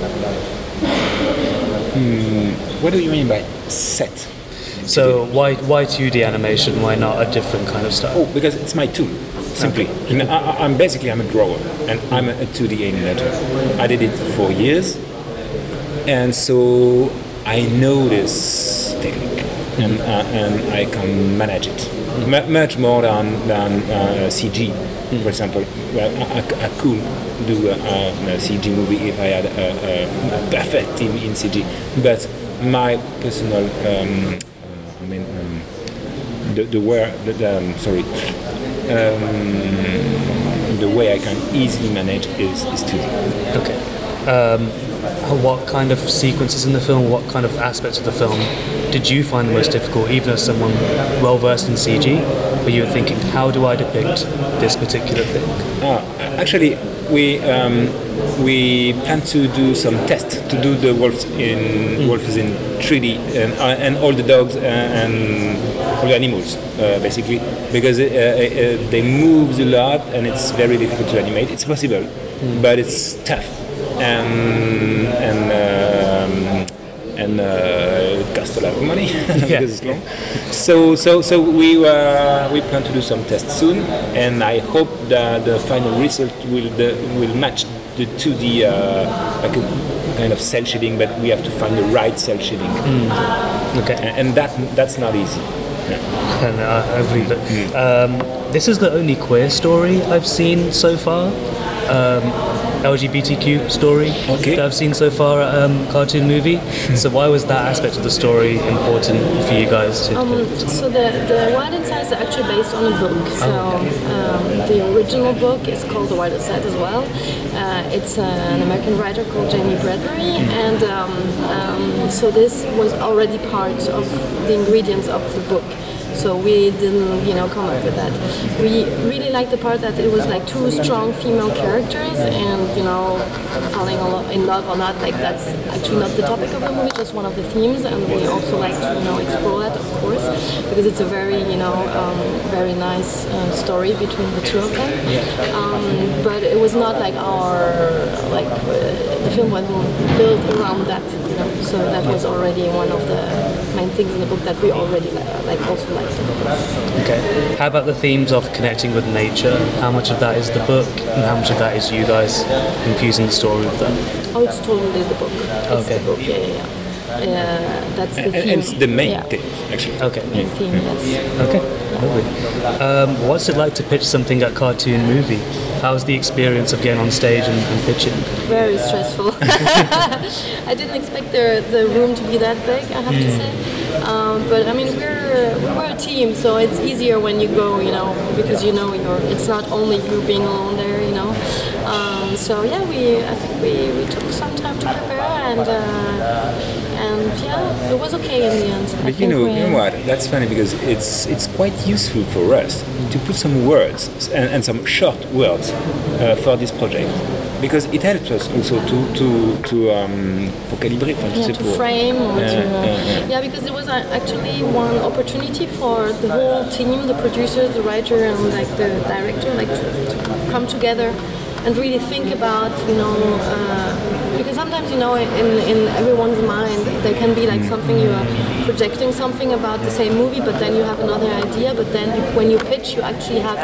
Speaker 5: What do you mean by set?
Speaker 2: So why 2D animation? Why not a different kind of style?
Speaker 5: Oh, because it's my tool, simply. Okay. And I'm a drawer, and I'm a 2D animator. I did it for years, and so I know this technique, and I can manage it much more than CG. For example, well, I could do a CG movie if I had a perfect team in CG, but my personal the way I can easily manage is 2D.
Speaker 2: Okay. What kind of sequences in the film, what kind of aspects of the film did you find the most difficult, even as someone well versed in CG, where you were thinking, how do I depict this particular thing?
Speaker 5: Actually, we plan to do some tests to do the wolves in 3D and all the dogs and all the animals basically, because they move a lot and it's very difficult to animate. It's possible, but it's tough and it costs a lot of money because it's long. So we plan to do some tests soon, and I hope that the final result will match the 2D like a kind of cell shading, but we have to find the right cell shading.
Speaker 2: Okay,
Speaker 5: and that's not easy.
Speaker 2: And I believe it. This is the only queer story I've seen so far. LGBTQ story that I've seen so far at Cartoon Movie. So why was that aspect of the story important for you guys to
Speaker 6: So the Wild Inside is actually based on a book. So the original book is called The Wild Inside as well. It's an American writer called Jamie Bradbury, and so this was already part of the ingredients of the book. So we didn't, come up with that. We really liked the part that it was like two strong female characters, and falling in love or not, like that's actually not the topic of the movie, just one of the themes. And we also like to, explore that, of course, because it's a very, very nice story between the two of them. But it was not like the film wasn't built around that, So that was already one of main things in the book that we already also liked.
Speaker 2: Okay. How about the themes of connecting with nature? How much of that is the book, and how much of that is you guys infusing the story with that?
Speaker 6: Oh, it's totally the book. It's the book. That's the theme.
Speaker 5: And it's the main thing, actually.
Speaker 2: Okay.
Speaker 6: Main theme, yes.
Speaker 2: Okay, lovely. What's it like to pitch something at Cartoon Movie? How's the experience of getting on stage and pitching?
Speaker 6: Very stressful. I didn't expect the room to be that big, I have to say. But I mean, we were a team, so it's easier when you go, because it's not only you being alone there, So yeah, I think we took some time to prepare, and yeah, it was okay in the end.
Speaker 5: But you know what? That's funny because it's quite useful for us to put some words and some short words for this project, because it helps us also pour calibrer,
Speaker 6: to frame or yeah, because it was actually one opportunity for the whole team, the producers, the writer, and the director, to come together and really think about, because sometimes, in everyone's mind, there can be something, you are projecting something about the same movie, but then you have another idea, but then when you pitch, you actually have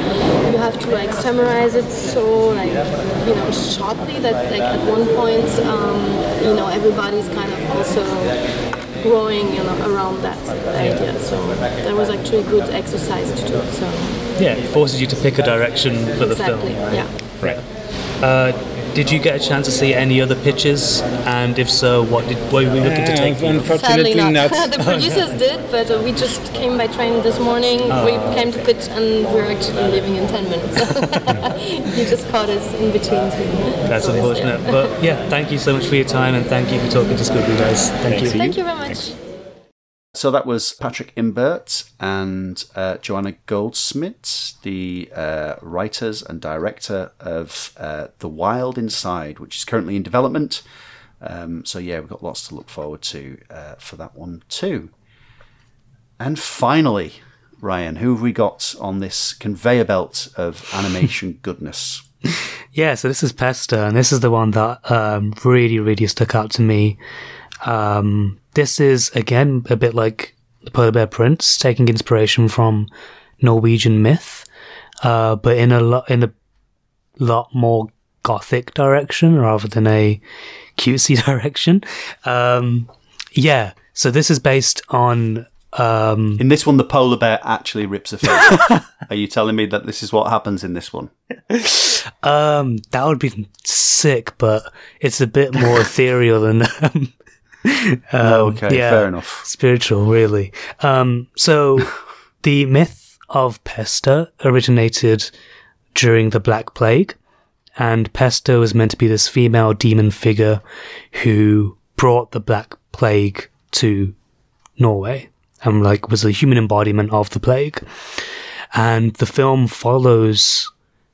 Speaker 6: to summarize it so shortly that at one point, everybody's kind of also growing around that idea. So that was actually a good exercise to do. So
Speaker 2: yeah, it forces you to pick a direction for the film.
Speaker 6: Yeah.
Speaker 2: Right. Did you get a chance to see any other pitches? And if so, what were you looking to take?
Speaker 5: Unfortunately not.
Speaker 6: The producers did, but we just came by train this morning. We came to pitch, and we're actually leaving in 10 minutes. You just caught us in between two.
Speaker 2: That's unfortunate. Yeah. But yeah, thank you so much for your time, and thank you for talking to Squidly guys. Thank you.
Speaker 6: Thank you very much.
Speaker 1: So that was Patrick Imbert and Joanna Goldsmith, the writers and director of The Wild Inside, which is currently in development. So yeah, we've got lots to look forward to for that one too. And finally, Ryan, who have we got on this conveyor belt of animation goodness?
Speaker 2: Yeah, so this is Pesta, and this is the one that really, really stuck out to me. This is, again, a bit like the Polar Bear Prince, taking inspiration from Norwegian myth, but in a lot more gothic direction rather than a cutesy direction. Yeah, so this is based on...
Speaker 1: in this one, the polar bear actually rips a face. Are you telling me that this is what happens in this one?
Speaker 2: That would be sick, but it's a bit more ethereal than...
Speaker 1: Okay, fair enough.
Speaker 2: Spiritual, really. So the myth of Pesta originated during the Black Plague, and Pesta was meant to be this female demon figure who brought the Black Plague to Norway and was a human embodiment of the plague. And the film follows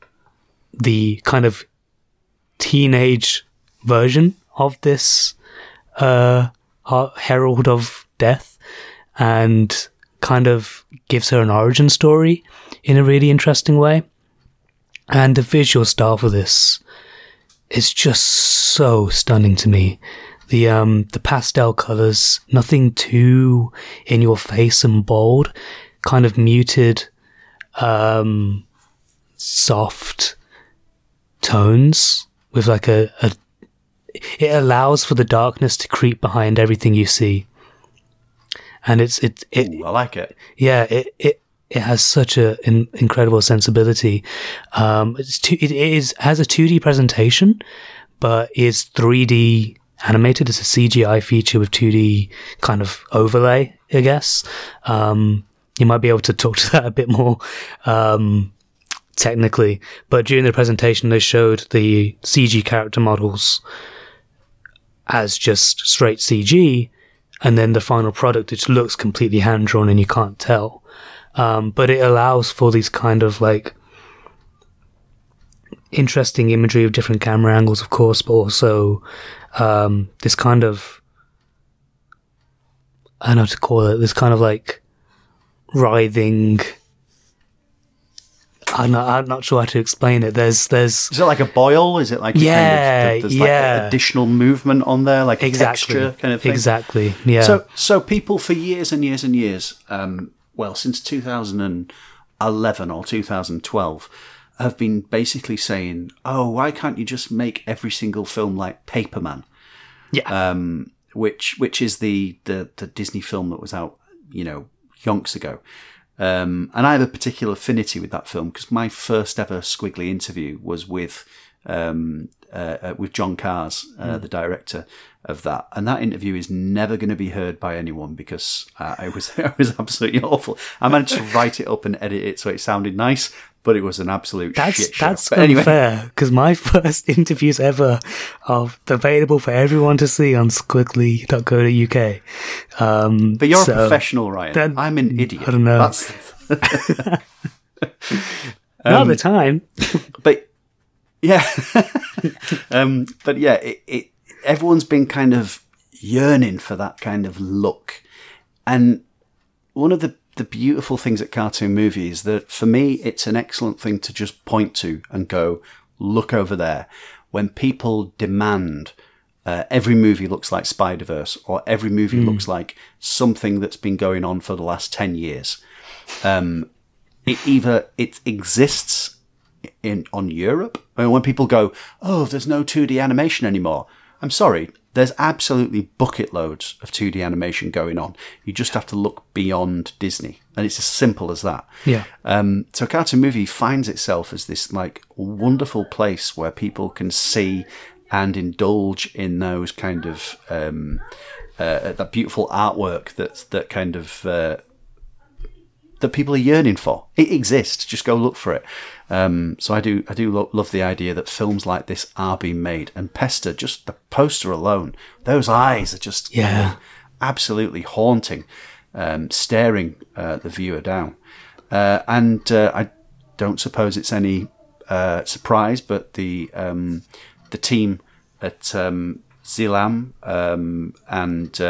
Speaker 2: the kind of teenage version of this herald of death, and kind of gives her an origin story in a really interesting way. And the visual style for this is just so stunning to me. The pastel colors, nothing too in your face and bold, kind of muted, soft tones with it allows for the darkness to creep behind everything you see. And
Speaker 1: Ooh, I like it.
Speaker 2: Yeah, it has such an incredible sensibility. It has a 2D presentation, but is 3D animated. It's a CGI feature with 2D kind of overlay, I guess. You might be able to talk to that a bit more technically. But during the presentation, they showed the CG character models as just straight CG, and then the final product, which looks completely hand-drawn and you can't tell. But it allows for these kind of interesting imagery of different camera angles, of course, but also this kind of, I don't know what to call it, this kind of writhing, I'm not sure how to explain it. There's
Speaker 1: Is it like a boil? Is it like there's like additional movement on there, like texture kind of thing?
Speaker 2: Exactly. Yeah.
Speaker 1: So people for years and years and years, since 2011 or 2012, have been basically saying, "Oh, why can't you just make every single film like Paperman?"
Speaker 2: Yeah.
Speaker 1: Which is the Disney film that was out, yonks ago. And I have a particular affinity with that film because my first ever Squiggly interview was with John Cars, the director of that. And that interview is never going to be heard by anyone because I was absolutely awful. I managed to write it up and edit it so it sounded nice, but it was an absolute shit show.
Speaker 2: That's unfair because my first interviews ever are available for everyone to see on squiggly.co.uk.
Speaker 1: But you're a professional, Ryan. I'm an idiot.
Speaker 2: I don't know. Not at the time.
Speaker 1: But yeah, everyone's been kind of yearning for that kind of look, and one of the beautiful things at Cartoon Movie is that for me it's an excellent thing to just point to and go, look over there. When people demand every movie looks like Spider-Verse or every movie looks like something that's been going on for the last 10 years, it exists on Europe. I mean, when people go, oh, there's no 2D animation anymore, I'm sorry, there's absolutely bucket loads of 2D animation going on. You just have to look beyond Disney, and it's as simple as that.
Speaker 2: Yeah.
Speaker 1: So Cartoon Movie finds itself as this like wonderful place where people can see and indulge in those kind of that beautiful artwork that kind of that people are yearning for. It exists. Just go look for it. So I do love the idea that films like this are being made. And Pesta, just the poster alone, those eyes are just absolutely haunting, staring the viewer down. And I don't suppose it's any surprise, but the team at Zilam and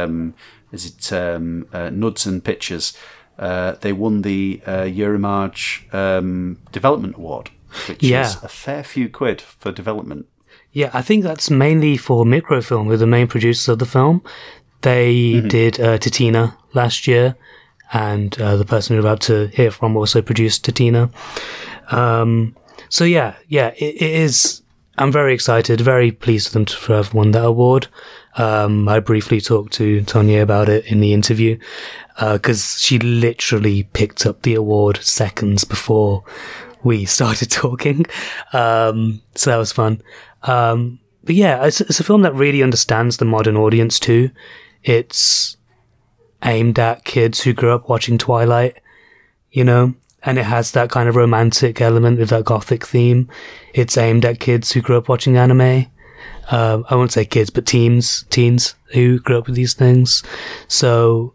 Speaker 1: Knudsen Pictures, they won the Euromage Development Award, which is a fair few quid for development.
Speaker 2: Yeah, I think that's mainly for Microfilm, who are the main producers of the film. They did Titina last year, and the person you're about to hear from also produced Titina. So it is. I'm very excited, very pleased for them to have won that award. I briefly talked to Tonya about it in the interview, because she literally picked up the award seconds before we started talking. So that was fun. But yeah, it's a film that really understands the modern audience too. It's aimed at kids who grew up watching Twilight, and it has that kind of romantic element with that gothic theme. It's aimed at kids who grew up watching anime. I won't say kids, but teens who grew up with these things. So,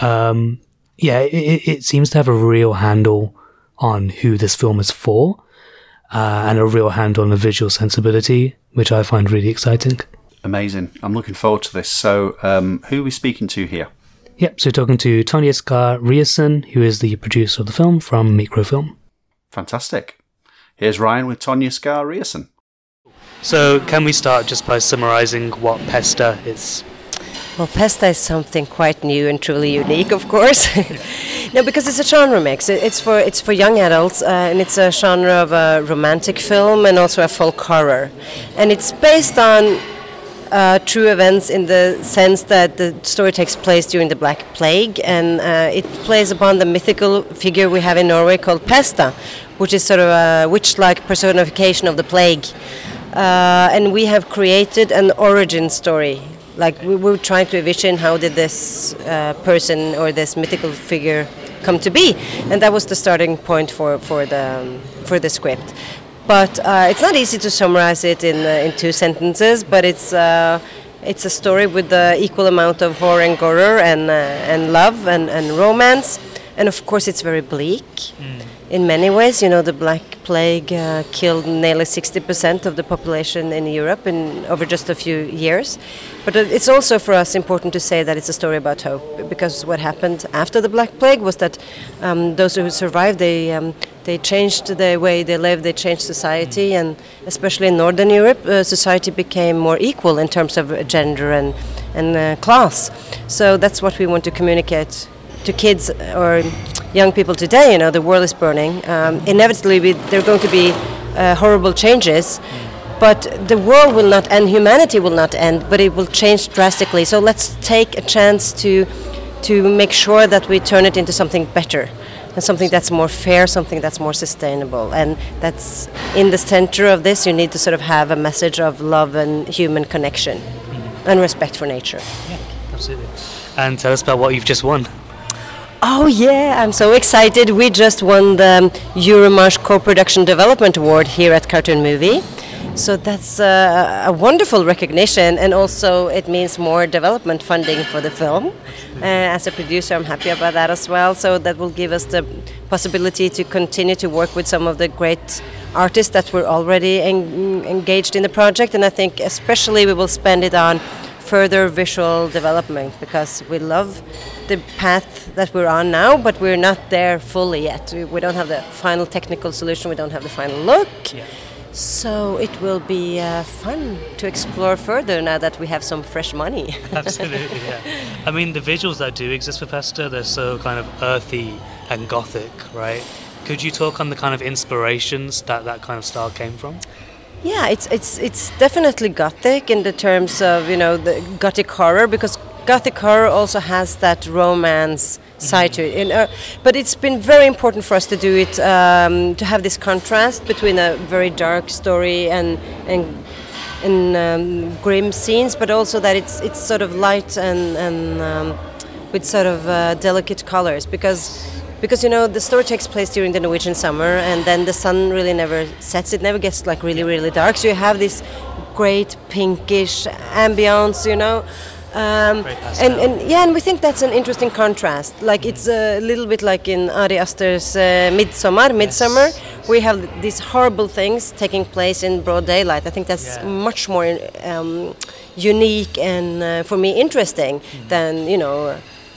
Speaker 2: it seems to have a real handle on who this film is for, and a real handle on the visual sensibility, which I find really exciting.
Speaker 1: Amazing. I'm looking forward to this. So, who are we speaking to here?
Speaker 2: Yep, so talking to Tonja Skar Riason, who is the producer of the film from Microfilm.
Speaker 1: Fantastic. Here's Ryan with Tonja Skar Riason.
Speaker 2: So can we start just by summarising what Pesta is?
Speaker 7: Well, Pesta is something quite new and truly unique, of course. No, because it's a genre mix. It's for young adults, and it's a genre of a romantic film and also a folk horror. And it's based on true events in the sense that the story takes place during the Black Plague, and it plays upon the mythical figure we have in Norway called Pesta, which is sort of a witch-like personification of the plague. And we have created an origin story. Like we were trying to envision how did this person or this mythical figure come to be, and that was the starting point for the script. But it's not easy to summarize it in 2 sentences. But it's a story with the equal amount of horror and gore and love and romance, and of course it's very bleak. in many ways. You know, the Black Plague killed nearly 60% of the population in Europe in over just a few years. But it's also for us important to say that it's a story about hope, because what happened after the Black Plague was that those who survived, they changed the way they lived, they changed society, and especially in Northern Europe, society became more equal in terms of gender and class. So that's what we want to communicate to kids or young people today. You know, the world is burning. Inevitably, there are going to be horrible changes, but the world will not end, humanity will not end, but it will change drastically. So let's take a chance to make sure that we turn it into something better, and something that's more fair, something that's more sustainable. And that's in the center of this. You need to sort of have a message of love and human connection and respect for nature.
Speaker 2: Yeah, absolutely. And tell us about what you've just won.
Speaker 7: Oh yeah, I'm so excited. We just won the Euromarche Co-Production Development Award here at Cartoon Movie. So that's a wonderful recognition, and also it means more development funding for the film. As a producer, I'm happy about that as well. So that will give us the possibility to continue to work with some of the great artists that were already engaged in the project, and I think especially we will spend it on further visual development, because we love the path that we're on now, but we're not there fully yet. We don't have the final technical solution, we don't have the final look. Yeah. So it will be fun to explore further now that we have some fresh money.
Speaker 2: Absolutely, yeah. I mean, the visuals that do exist for Pesta, they're so kind of earthy and gothic, right? Could you talk on the kind of inspirations that kind of style came from?
Speaker 7: Yeah, it's definitely gothic in the terms of, you know, the gothic horror, because gothic horror also has that romance side to it. But it's been very important for us to do it, to have this contrast between a very dark story and grim scenes, but also that it's sort of light and with sort of delicate colors, because you know the story takes place during the Norwegian summer, and then the sun really never sets. It never gets like really, really dark. So you have this great pinkish ambience, you know. And we think that's an interesting contrast. Like it's a little bit like in Ari Aster's Midsummer. We have these horrible things taking place in broad daylight. I think that's much more unique and for me interesting than, you know,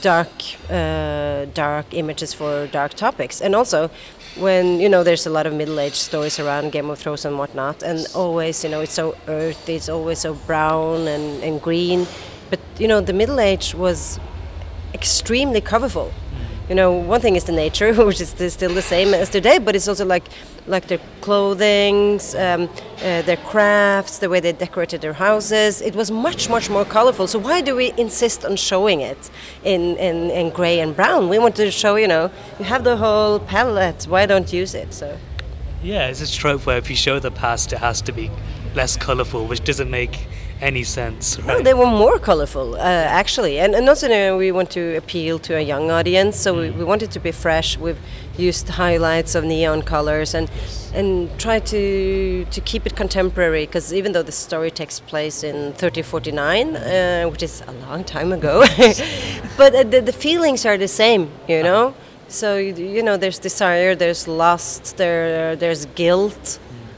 Speaker 7: dark images for dark topics. And also when, you know, there's a lot of middle-aged stories around Game of Thrones and whatnot, and always, you know, it's so earthy, it's always so brown and green. But, you know, the Middle Age was extremely colorful. You know, one thing is the nature, which is still the same as today, but it's also like their clothing, their crafts, the way they decorated their houses. It was much, much more colorful. So why do we insist on showing it in gray and brown? We want to show, you know, you have the whole palette. Why don't you use it? So.
Speaker 2: Yeah, it's a trope where if you show the past, it has to be less colorful, which doesn't make any sense, right?
Speaker 7: No, they were more colorful, actually, and also, you know, we want to appeal to a young audience, so we want it to be fresh. We've used highlights of neon colors and try to keep it contemporary, because even though the story takes place in 1349, which is a long time ago, but the feelings are the same, you know. So you know, there's desire, there's lust, there's guilt.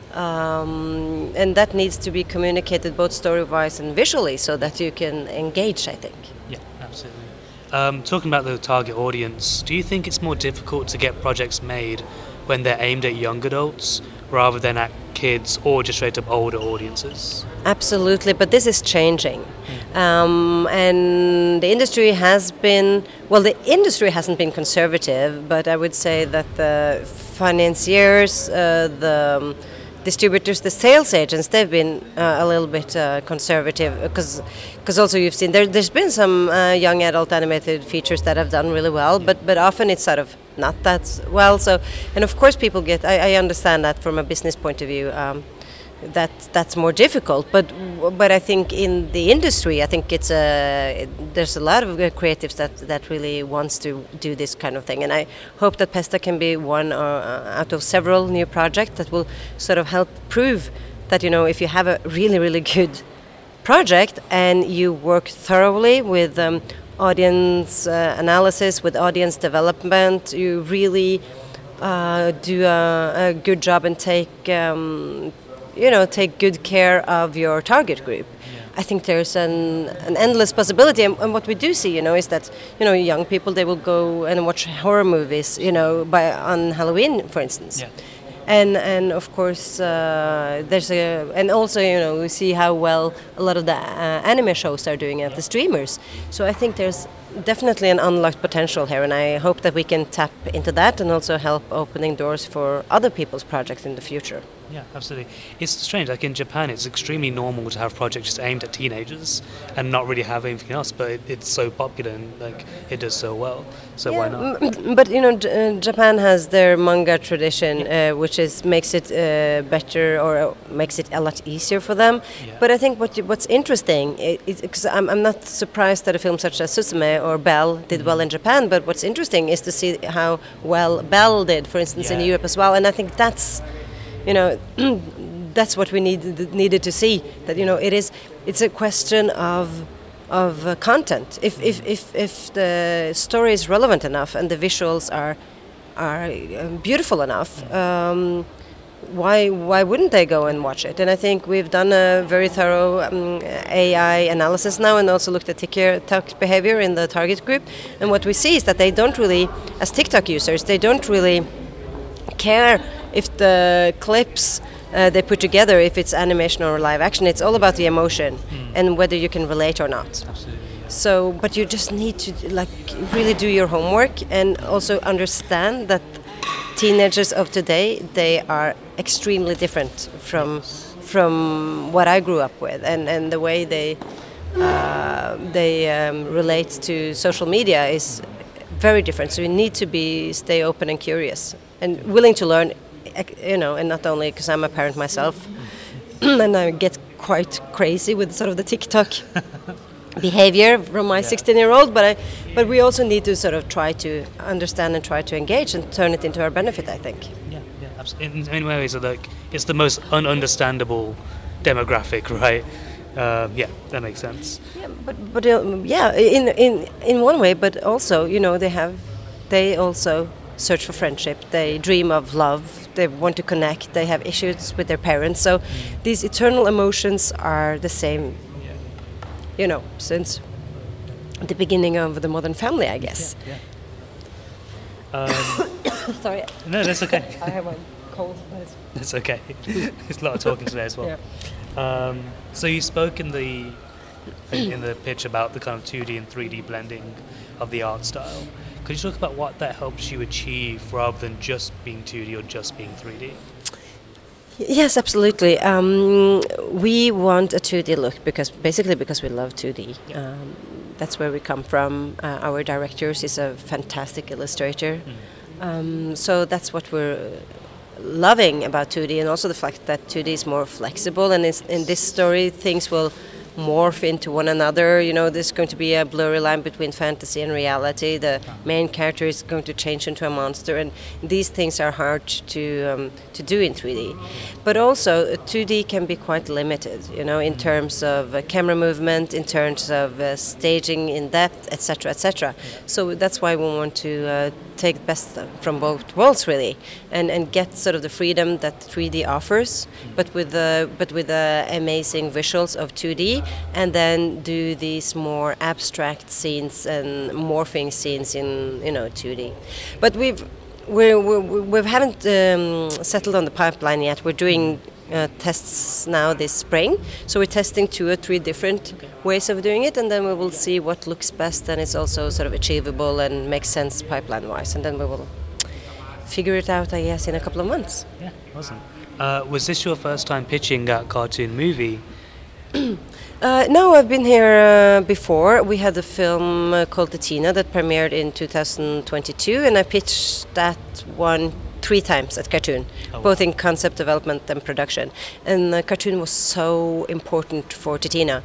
Speaker 7: And that needs to be communicated both story-wise and visually, so that you can engage, I think.
Speaker 2: Yeah, absolutely. Talking about the target audience, do you think it's more difficult to get projects made when they're aimed at young adults rather than at kids or just straight up older audiences?
Speaker 7: Absolutely, but this is changing. And the industry hasn't been conservative, but I would say that the financiers, the distributors, the sales agents, they've been a little bit conservative, because also you've seen there's been some young adult animated features that have done really well, but often it's sort of not that well. So, and of course people get, I understand that from a business point of view, that's more difficult, but I think in the industry, I think it's there's a lot of creatives that really wants to do this kind of thing, and I hope that Pesta can be one out of several new projects that will sort of help prove that, you know, if you have a really, really good project and you work thoroughly with audience analysis, with audience development, you really do a good job and take take good care of your target group. I think there's an endless possibility, and what we do see, is that young people, they will go and watch horror movies, on Halloween, for instance.
Speaker 2: Yeah.
Speaker 7: And of course and also we see how well a lot of the anime shows are doing at the streamers. So I think there's definitely an unlocked potential here, and I hope that we can tap into that and also help opening doors for other people's projects in the future.
Speaker 2: Yeah, absolutely. It's strange, like in Japan it's extremely normal to have projects just aimed at teenagers and not really have anything else, but it's so popular and like it does so well, so why not?
Speaker 7: But Japan has their manga tradition, which makes it better, or makes it a lot easier for them. But I think what's interesting is, because I'm not surprised that a film such as Suzume or Belle did well in Japan, but what's interesting is to see how well Belle did, for instance, in Europe as well. And I think that's that's what we needed to see, that it's a question of content. If the story is relevant enough and the visuals are beautiful enough, why wouldn't they go and watch it? And I think we've done a very thorough AI analysis now, and also looked at TikTok behavior in the target group. And what we see is that they don't really, as TikTok users, they don't really care if the clips they put together, if it's animation or live action. It's all about the emotion and whether you can relate or not.
Speaker 2: Absolutely.
Speaker 7: So, but you just need to really do your homework and also understand that teenagers of today, they are extremely different from what I grew up with, and the way they relate to social media is very different. So you need to stay open and curious and willing to learn, and not only because I'm a parent myself and I get quite crazy with sort of the TikTok behavior from my 16-year-old, but we also need to sort of try to understand and try to engage and turn it into our benefit, I think.
Speaker 2: Yeah, absolutely. In many ways, it's the most ununderstandable demographic, right? That makes sense.
Speaker 7: Yeah, but in one way, but also they also search for friendship. They dream of love. They want to connect. They have issues with their parents. So these eternal emotions are the same. Since the beginning of the modern family, I guess. Sorry.
Speaker 2: No, that's okay.
Speaker 7: I have a cold.
Speaker 2: That's okay. There's a lot of talking today as well. Yeah. So you spoke in the pitch about the kind of 2D and 3D blending of the art style. Could you talk about what that helps you achieve rather than just being 2D or just being 3D?
Speaker 7: Yes, absolutely. We want a 2D look because we love 2D. Yeah. That's where we come from. Our director is a fantastic illustrator. So that's what we're loving about 2D, and also the fact that 2D is more flexible, and in this story things will morph into one another. There's going to be a blurry line between fantasy and reality. The main character is going to change into a monster, and these things are hard to do in 3D. But also 2D can be quite limited, in terms of camera movement, in terms of staging in depth, etc., etc. So that's why we want to take the best from both worlds, really, and get sort of the freedom that 3D offers, but with the amazing visuals of 2D, and then do these more abstract scenes and morphing scenes in 2D. But we haven't settled on the pipeline yet. We're doing tests now this spring, so we're testing 2 or 3 different ways of doing it, and then we will see what looks best and is also sort of achievable and makes sense pipeline wise, and then we will figure it out, I guess, in a couple of months.
Speaker 2: Yeah, awesome. Was this your first time pitching at Cartoon Movie?
Speaker 7: No, I've been here before. We had a film called Titina that premiered in 2022, and I pitched that one 3 times at Cartoon, both in concept development and production. And Cartoon was so important for Titina.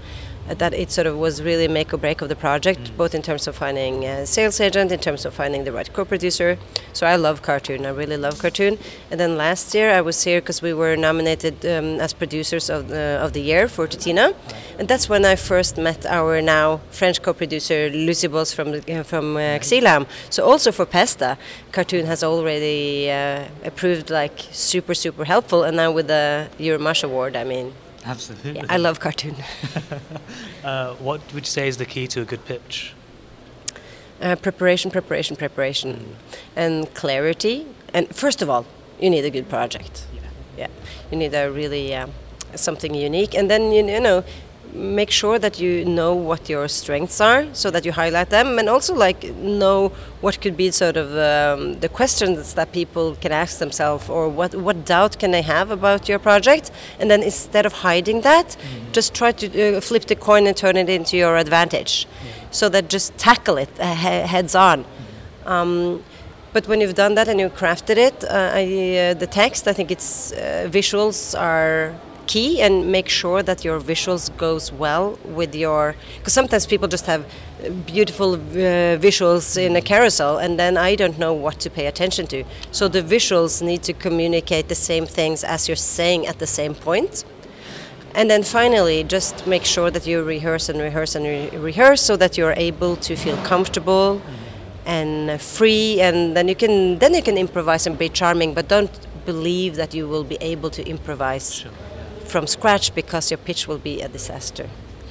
Speaker 7: that it sort of was really make or break of the project, both in terms of finding a sales agent, in terms of finding the right co-producer. So I love cartoon. I really love cartoon. And then last year I was here because we were nominated as producers of the year for Titina, and that's when I first met our now French co-producer Lucy Bols from Xilam. So also for Pesta, cartoon has already approved like super helpful, and now with the Euromarche Award, I mean.
Speaker 2: Absolutely.
Speaker 7: Yeah, I love cartoon.
Speaker 2: What would you say is the key to a good pitch?
Speaker 7: Preparation, and clarity. And first of all, you need a good project. Yeah. You need a really something unique, and then you know, make sure that you know what your strengths are, so that you highlight them, and also like know what could be sort of the questions that people can ask themselves, or what doubt can they have about your project, and then instead of hiding that, just try to flip the coin and turn it into your advantage, so that just tackle it heads on. But when you've done that and you've crafted it, the text, I think it's visuals are key, and make sure that your visuals goes well with your, because sometimes people just have beautiful visuals in a carousel, and then I don't know what to pay attention to. So the visuals need to communicate the same things as you're saying at the same point. And then finally, just make sure that you rehearse so that you're able to feel comfortable and free, and then you can improvise and be charming, but don't believe that you will be able to improvise from scratch, because your pitch will be a disaster.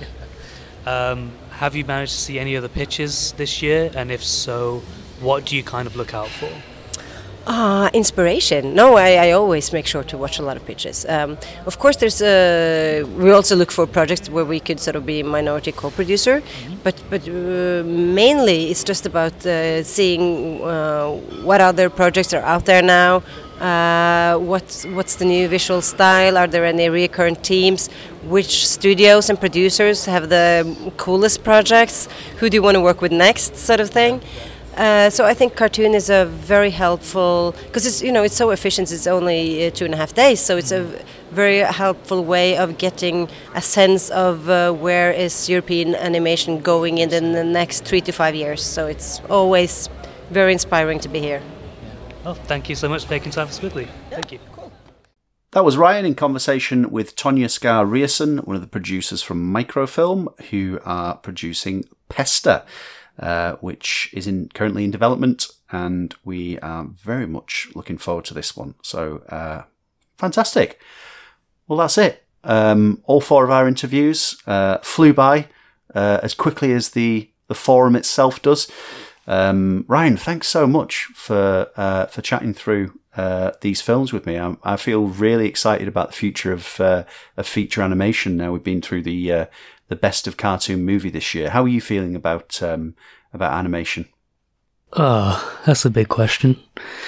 Speaker 2: Have you managed to see any other pitches this year? And if so, what do you kind of look out for?
Speaker 7: Inspiration. No, I always make sure to watch a lot of pitches. Of course, we also look for projects where we could sort of be minority co-producer, but mainly it's just about seeing what other projects are out there now. What's the new visual style? Are there any recurrent themes? Which studios and producers have the coolest projects? Who do you want to work with next, sort of thing? So I think cartoon is a very helpful, because it's so efficient. It's only 2.5 days, so it's a very helpful way of getting a sense of where is European animation going in the next 3 to 5 years. So it's always very inspiring to be here.
Speaker 2: Oh, thank you so much for taking time for Squiggly. Thank you.
Speaker 7: Cool.
Speaker 1: That was Ryan in conversation with Tonja Skar Riason, one of the producers from Microfilm, who are producing Pesta, which is currently in development, and we are very much looking forward to this one. So, fantastic. Well, that's it. All 4 of our interviews flew by as quickly as the forum itself does. Ryan, thanks so much for chatting through these films with me. I feel really excited about the future of feature animation. Now we've been through the best of cartoon movie this year. How are you feeling about animation?
Speaker 2: Oh, that's a big question.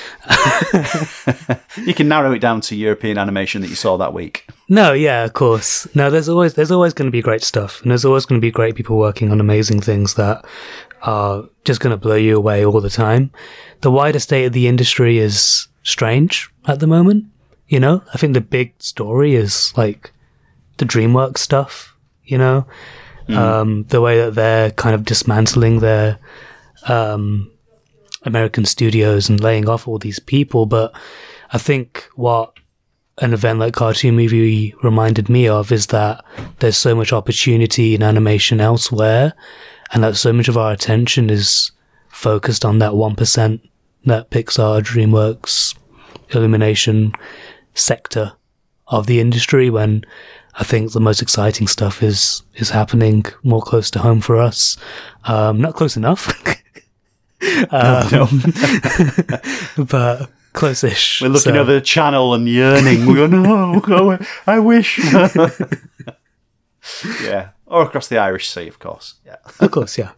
Speaker 1: You can narrow it down to European animation that you saw that week.
Speaker 2: No, yeah, of course. No, there's always going to be great stuff, and there's always going to be great people working on amazing things that are just going to blow you away all the time. The wider state of the industry is strange at the moment. I think the big story is like the DreamWorks stuff. The way that they're kind of dismantling their American studios and laying off all these people. But I think what an event like Cartoon Movie reminded me of is that there's so much opportunity in animation elsewhere, and that so much of our attention is focused on that 1%, that Pixar, DreamWorks, Illumination sector of the industry, when I think the most exciting stuff is happening more close to home for us. Not close enough.
Speaker 1: No.
Speaker 2: But close-ish.
Speaker 1: We're looking over the channel and yearning. We go, no, I wish. Yeah. Or across the Irish Sea, of course. Yeah.
Speaker 2: Of course, yeah.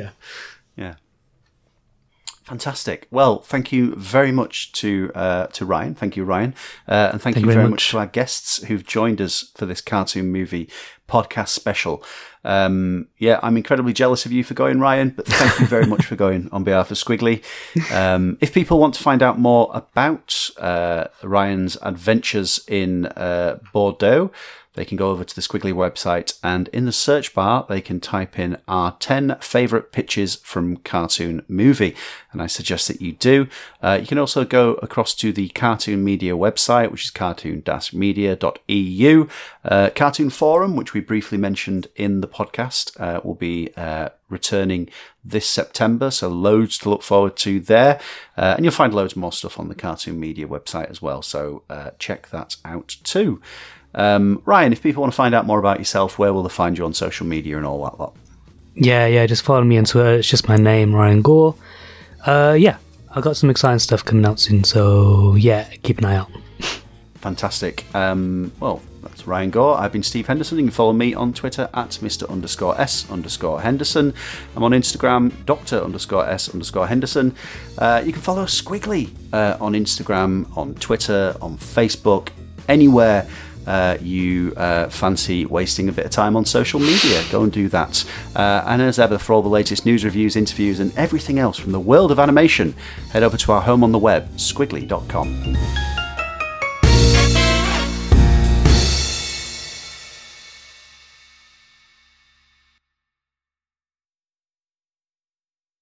Speaker 1: Fantastic. Well, thank you very much to Ryan. Thank you, Ryan. And thank you very much to our guests who've joined us for this Cartoon Movie podcast special. I'm incredibly jealous of you for going, Ryan, but thank you very much for going on behalf of Squiggly. If people want to find out more about Ryan's adventures in Bordeaux, they can go over to the Squiggly website, and in the search bar, they can type in our 10 favourite pictures from Cartoon Movie. And I suggest that you do. You can also go across to the Cartoon Media website, which is cartoon-media.eu. Cartoon Forum, which we briefly mentioned in the podcast, will be returning this September, so loads to look forward to there. And you'll find loads more stuff on the Cartoon Media website as well, so check that out too. Ryan, if people want to find out more about yourself, where will they find you on social media and all that lot?
Speaker 2: Yeah, just follow me on Twitter. It's just my name, Ryan Gore. I've got some exciting stuff coming out soon, so yeah, keep an eye out.
Speaker 1: Fantastic. Well, that's Ryan Gore. I've been Steve Henderson. You can follow me on Twitter at Mr_S_Henderson. I'm on Instagram, Dr_S_Henderson. You can follow Squiggly on Instagram, on Twitter, on Facebook, anywhere you fancy wasting a bit of time on social media. Go and do that. And as ever, for all the latest news, reviews, interviews, and everything else from the world of animation, head over to our home on the web, squiggly.com.